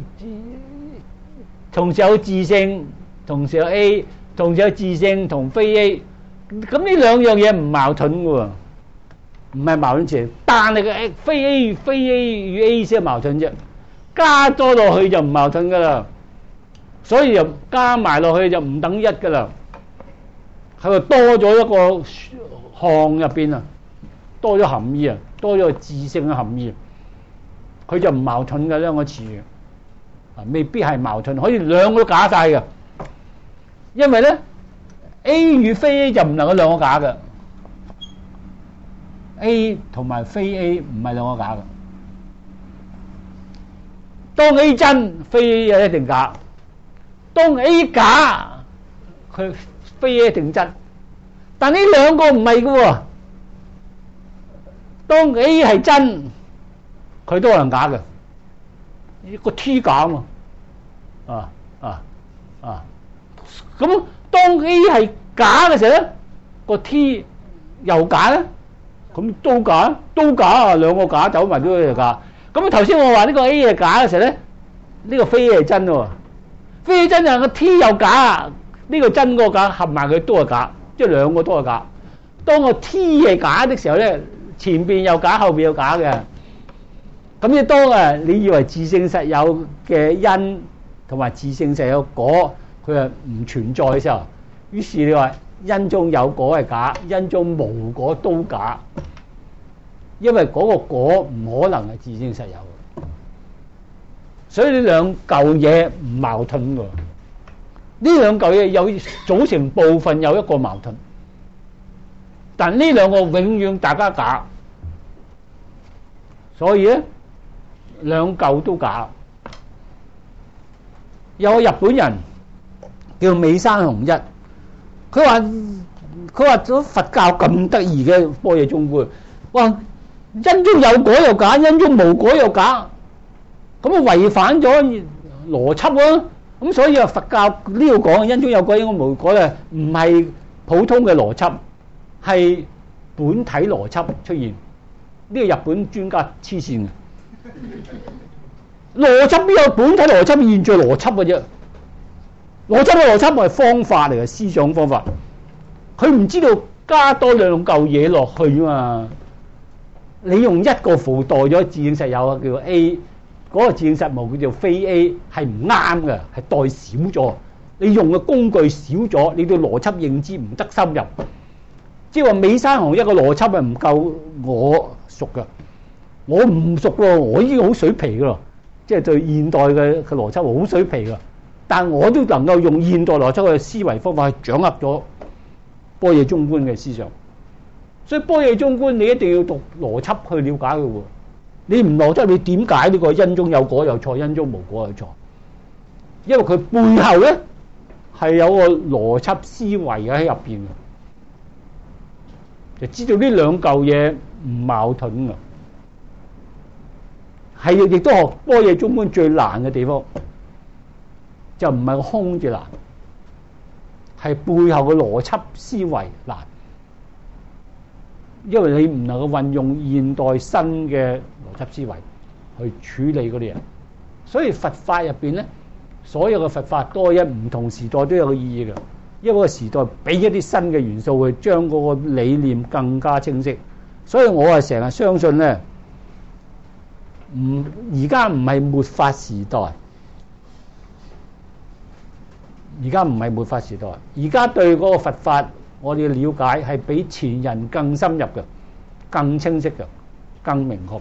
有自性，同時有 A， 同時有自性同非 A， 咁呢兩樣嘢唔矛盾嘅喎。唔係矛盾詞，但係個非 A 與 A 先係矛盾啫，加多落去就唔矛盾噶啦，所以就加埋落去就唔等於1噶啦，係咪多咗一個項入邊啊？多咗含義啊，多咗個自性嘅含義，佢就唔矛盾嘅兩個詞啊，未必係矛盾，可以兩個都假晒嘅，因為咧 A 與非 A 就唔能夠兩個假嘅。A 同埋非 A 唔係兩個假嘅，當 A 真，非 A 就一定假；當 A 假，佢非 A 一定真。但呢兩個唔係嘅喎，當 A 係真，佢都可能假嘅，個 T 假啊嘛，咁當 A 係假嘅時候咧，個 T 又假咧。咁都假啊！兩個假走埋都係假。咁頭先我話呢個 A 係假嘅時候咧，呢個非 A 係真喎。非 A 真就個 T 又假， 呢個真嗰個假合埋佢都係假，即係兩個都係假。當個 T 係假的時候咧，前邊有假，後邊有假嘅。咁你當你以為自性實有嘅因同埋自性實有果，佢係唔存在嘅時候，於是你話因中有果係假，因中無果都假，因為嗰個果唔可能係自性實有嘅。所以呢兩嚿嘢唔矛盾㗎。呢兩嚿嘢有組成部分有一個矛盾，但呢兩個永遠大家假，所以咧兩嚿都假。有個日本人叫尾山弘一，佢話咗佛教咁得意嘅般若中觀，哇！因中有果又假，因中無果又假，咁啊違反咗邏輯喎。咁所以佛教呢度講因中有果，因中無果咧，唔係普通嘅邏輯，係本體邏輯出現。呢個日本專家黐線嘅，邏輯邊有本體邏輯、現在邏輯嘅啫？邏輯嘅邏輯係方法嚟嘅，思想方法。佢唔知道加多兩嚿嘢落去啊嘛。你用一個符代咗自性實有啊，叫做 A。嗰個自性實無叫做非 A， 係唔啱嘅，係代少咗。你用嘅工具少咗，你對邏輯認知唔得深入。即係話尾山弘一個邏輯係唔夠我熟嘅，我唔熟喎，我已經好水皮嘅咯。即係對現代嘅邏輯好水皮嘅，但我都能夠用現代邏輯嘅思維方法去掌握咗般若中觀嘅思想。所以般若中觀你一定要讀邏輯去了解佢喎。你唔邏輯，你點解呢個因中有果有錯，因中無果有錯？因為佢背後咧係有個邏輯思維喺入邊嘅，就知道呢兩嚿嘢唔矛盾嘅，係亦都學般若中觀最難嘅地方，就唔係個空字難，係背後嘅邏輯思維難。因為你唔能夠運用現代新嘅邏輯思維去處理嗰啲嘢，所以佛法入邊咧，所有嘅佛法多一唔同時代都有個意義嘅，因為個時代俾一啲新嘅元素去將嗰個理念更加清晰。所以我係成日相信咧，而家唔係末法時代，而家唔係末法時代，而家對嗰個佛法，我哋嘅了解係比前人更深入嘅、更清晰嘅、更明確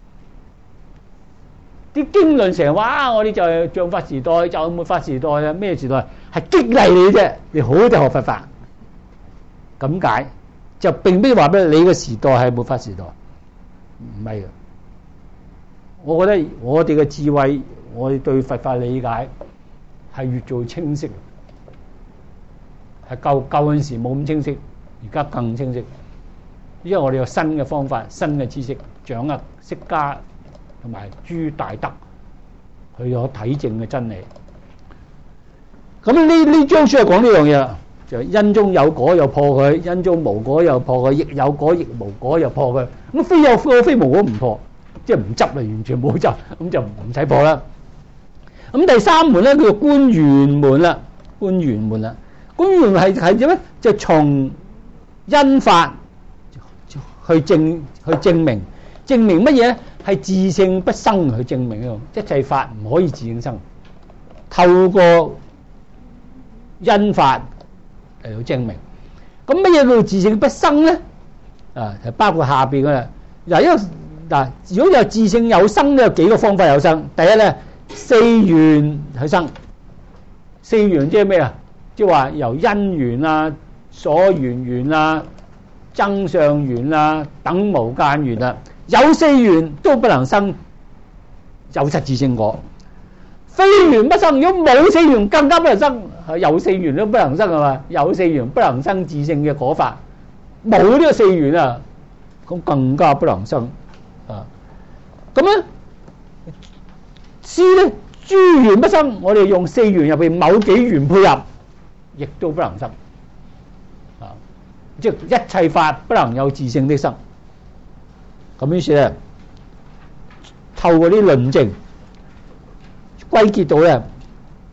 嘅。啲經論成日話我哋就係像法時代，就係末法時代啊！咩時代？係激勵你啫，你好就學佛法。咁解就並非話俾你個時代係末法時代，唔係嘅。我覺得我哋嘅智慧，我哋對佛法理解係越做越清晰。係舊嗰陣時冇咁清晰，而家更清晰，因為我哋有新嘅方法、新嘅知識，掌握釋迦同埋諸大德，佢有體證嘅真理。咁呢張書係講呢樣嘢啦，就因中有果又破佢，因中無果又破佢，亦有果亦無果又破佢。咁非有果非無果唔破，即係唔執啦，完全冇執，咁就唔使破啦。咁第三門咧叫做觀圓門啦，觀圓門啦。觀圓門係點咧？就從因法去證明乜嘢咧？係自性不生去證明呢個一切法唔可以自性生，透過因法嚟到證明。咁乜嘢叫做自性不生咧？就包括下邊嘅啦。如果有自性有生咧，有幾個方法有生。第一咧，四緣去生。四緣即係咩啊？即係話由因緣啊、所緣緣啊、增上緣啊、等無間緣啊，有四緣都不能生有實自性果。非緣不生，如果冇四緣更加不能生。有四緣都不能生係嘛？有四緣不能生自性嘅果法，冇呢個四緣啊，咁更加不能生啊。咁咧C咧，諸緣不生，我哋用四緣入邊某幾緣配合，亦都不能生啊！即係一切法不能有自性的生。咁於是咧，透過啲論證歸結到咧，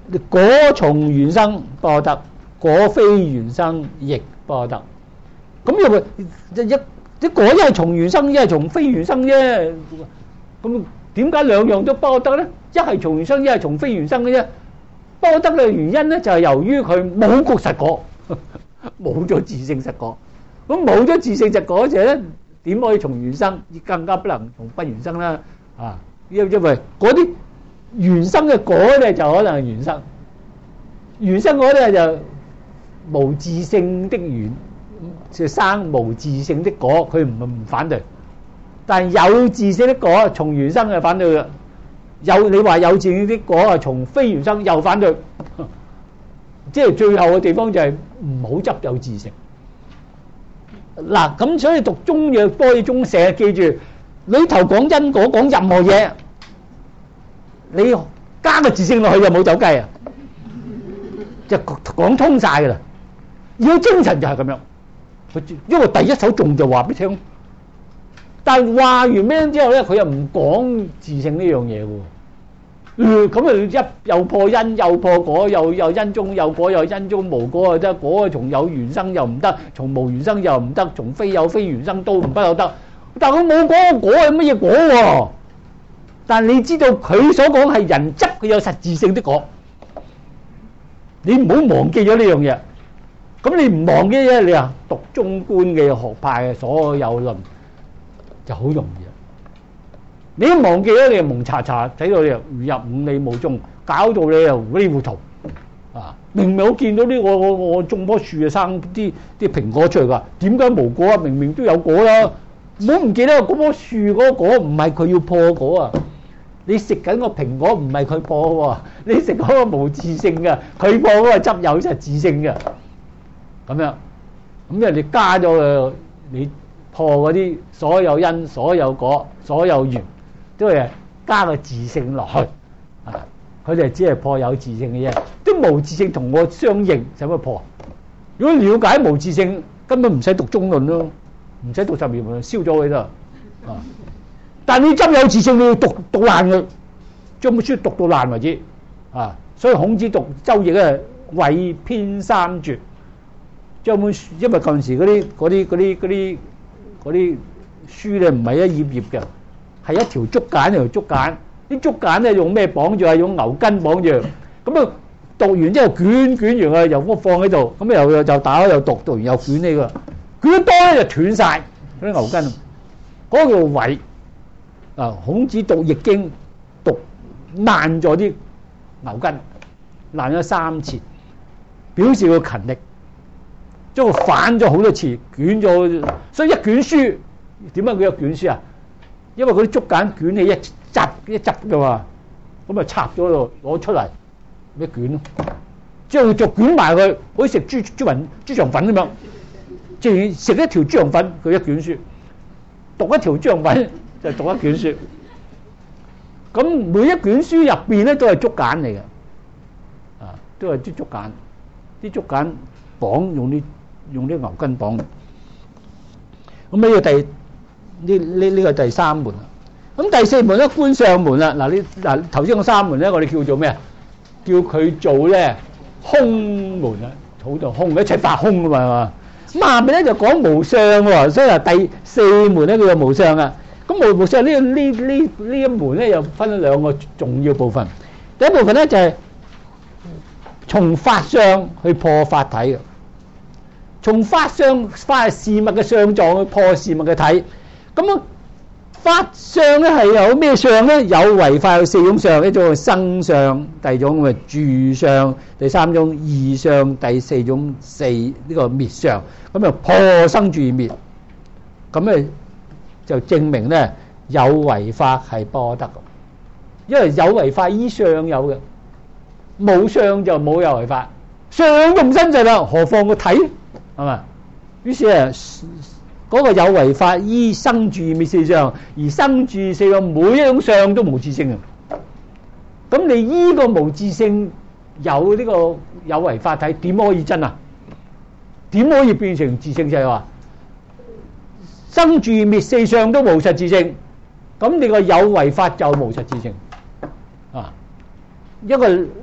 果從緣生不可得，果非緣生亦不可得。咁又咪啲果一係從緣生，一係從非緣生啫。咁點解兩樣都不可得咧？一係從緣生，一係從非緣生嘅啫。不可得嘅原因咧，就係由於佢冇個實果，冇咗自性實果。咁冇咗自性實果就咧，點可以從緣生？更加不能從不緣生啦。啊，因為嗰啲緣生嘅果咧，就可能係緣生。緣生果咧就無自性的緣，就生無自性的果，佢唔反對。但係有自性的果，從緣生係反對嘅。你話有自性的果啊，從非緣生又反對。即係最後嘅地方就係唔好執有自性。嗱，咁所以讀中藥般若中成日記住，裏頭講因果，講任何嘢，你加個自性落去就冇走雞啊！就講通晒噶啦。如果精神就係咁樣，因為第一手頌就話俾你聽。但係話完咩之後咧，佢又唔講自性呢樣嘢喎。咁又破因又破果，又因中有果，又因中無果又得，果從有緣生又唔得，從無緣生又唔得，從非有非緣生都唔不有得。但係佢冇講個果係乜嘢果喎？但係你知道佢所講係人執佢有實自性的果，你唔好忘記咗呢樣嘢。咁你唔忘記咧，你啊讀中觀嘅學派嘅所有論就好容易啦。你一忘記咗，你就蒙查查，睇到你又入五理無蹤，搞到你又糊里糊塗啊！明明我見到呢個我種棵樹啊，生啲蘋果出嚟㗎，點解無果啊？明明都有果啦！唔好唔記得嗰棵樹嗰個果唔係佢要破果啊！你食緊個蘋果唔係佢破喎，你食嗰個無自性嘅，佢破嗰個汁有實自性嘅，咁樣咁人哋加咗你破嗰啲所有因、所有果、所有緣，都係加個自性落去啊！佢哋只係破有自性嘅啫，啲無自性同我相應，使乜破？如果了解無自性，根本唔使讀中論咯，唔使讀十二門，燒咗佢啦啊！但你執有自性，你要讀爛佢，將本書讀到爛為止啊！所以孔子讀周易咧，緯編三絕，將本書，因為嗰陣時嗰啲書咧唔係一頁頁嘅，係一條竹簡，一條竹簡。啲竹簡咧用咩綁住？係用牛筋綁住。咁啊讀完之後捲完啊，又放喺度，咁又打開又讀完又捲呢個，捲得多咧就斷晒嗰啲牛筋。嗰個叫緯。啊！孔子讀易經讀爛咗啲牛筋，爛咗3次，表示佢勤力，將佢反咗好多次，捲咗。所以一卷書點解佢有卷書啊？因為嗰啲竹簡捲起一執嘅嘛，咁啊插咗度攞出嚟，咩捲咯？之後就捲埋佢，好似食豬腸粉咁樣，即係食一條豬腸粉，佢一卷書，讀一條豬腸粉。就讀一卷書，咁每一卷書入邊咧都係竹簡嚟嘅，啊，都係啲竹簡，啲竹簡綁用啲牛筋綁。咁呢個第三門啦。咁第四門咧觀相門啦。嗱頭先個三門咧，我哋叫做咩啊？叫佢做咧空門啊，好到空一齊發空噶嘛，係嘛？咁下邊咧就講無相喎，所以話第四門咧叫做無相啊。咁無相呢一門咧，又分咗兩個重要部分。第一部分咧就係從法相去破法體嘅，從法相法係事物嘅相狀去破事物嘅體。咁啊，法相咧係有咩相咧？有為法有4種相，一種係生相，第二種係住相，第三種異相，第四種呢個滅相。咁啊破生住滅，咁咧。就證明咧有為法係不可得嘅，因為有為法依相有嘅，冇相就冇有為法。相都唔真實啦，何況個體係嘛？於是啊，嗰個有為法依生住滅4相，而生住4個每一種相都無自性嘅。咁你依個無自性有呢個有為法體，點可以真啊？點可以變成自性？就係話。生住滅4相都無實自性，咁你個有為法就無實自性啊！一個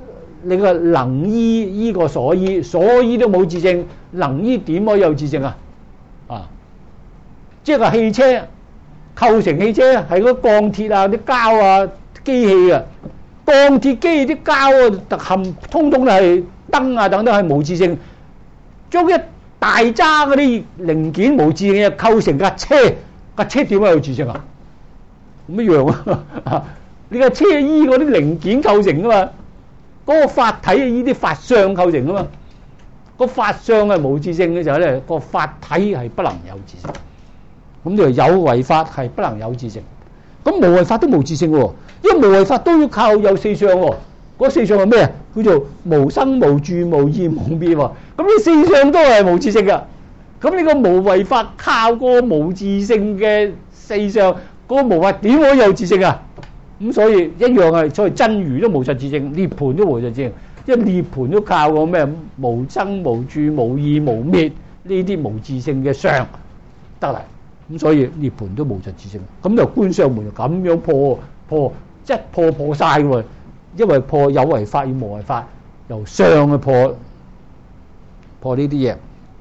你個能醫過所醫，所醫都冇自性，能醫點可以有自性啊？啊！即係個汽車構成汽車係嗰鋼鐵啊、啲膠啊、機器啊，鋼鐵機器啲膠啊，特含通通都係燈啊等等係無自性，將一大揸嗰啲零件無自性嘅構成架車，架車點解有自性啊？咁一樣啊！你架車依嗰啲零件構成噶嘛，嗰個法體係依啲法相構成噶嘛，個法相係無自性嘅時候咧，個法體係不能有自性。咁呢個有為法係不能有自性，咁無為法都無自性喎，因為無為法都要靠有四相喎。嗰四相係咩啊？叫做無生無住無異無滅喎。咁呢四相都係無自性噶。咁你個無為法靠個無自性嘅四相，嗰個無法點可以有自性啊？咁所以一樣係，所謂真如都無實自性，涅槃都無實自性，因為涅槃都靠個咩無生無住無異無滅呢啲無自性嘅相得嚟。咁所以涅槃都無實自性，咁就觀相門就咁樣破晒嘅喎，因為破有為法與無為法，由相去破呢啲嘢。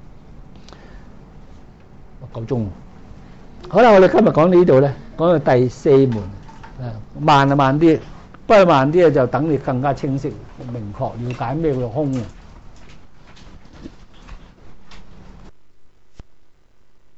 夠鐘，好啦，我哋今日講到呢度咧，講到第四門，慢啲，不過慢啲就等你更加清晰明確了解咩叫空。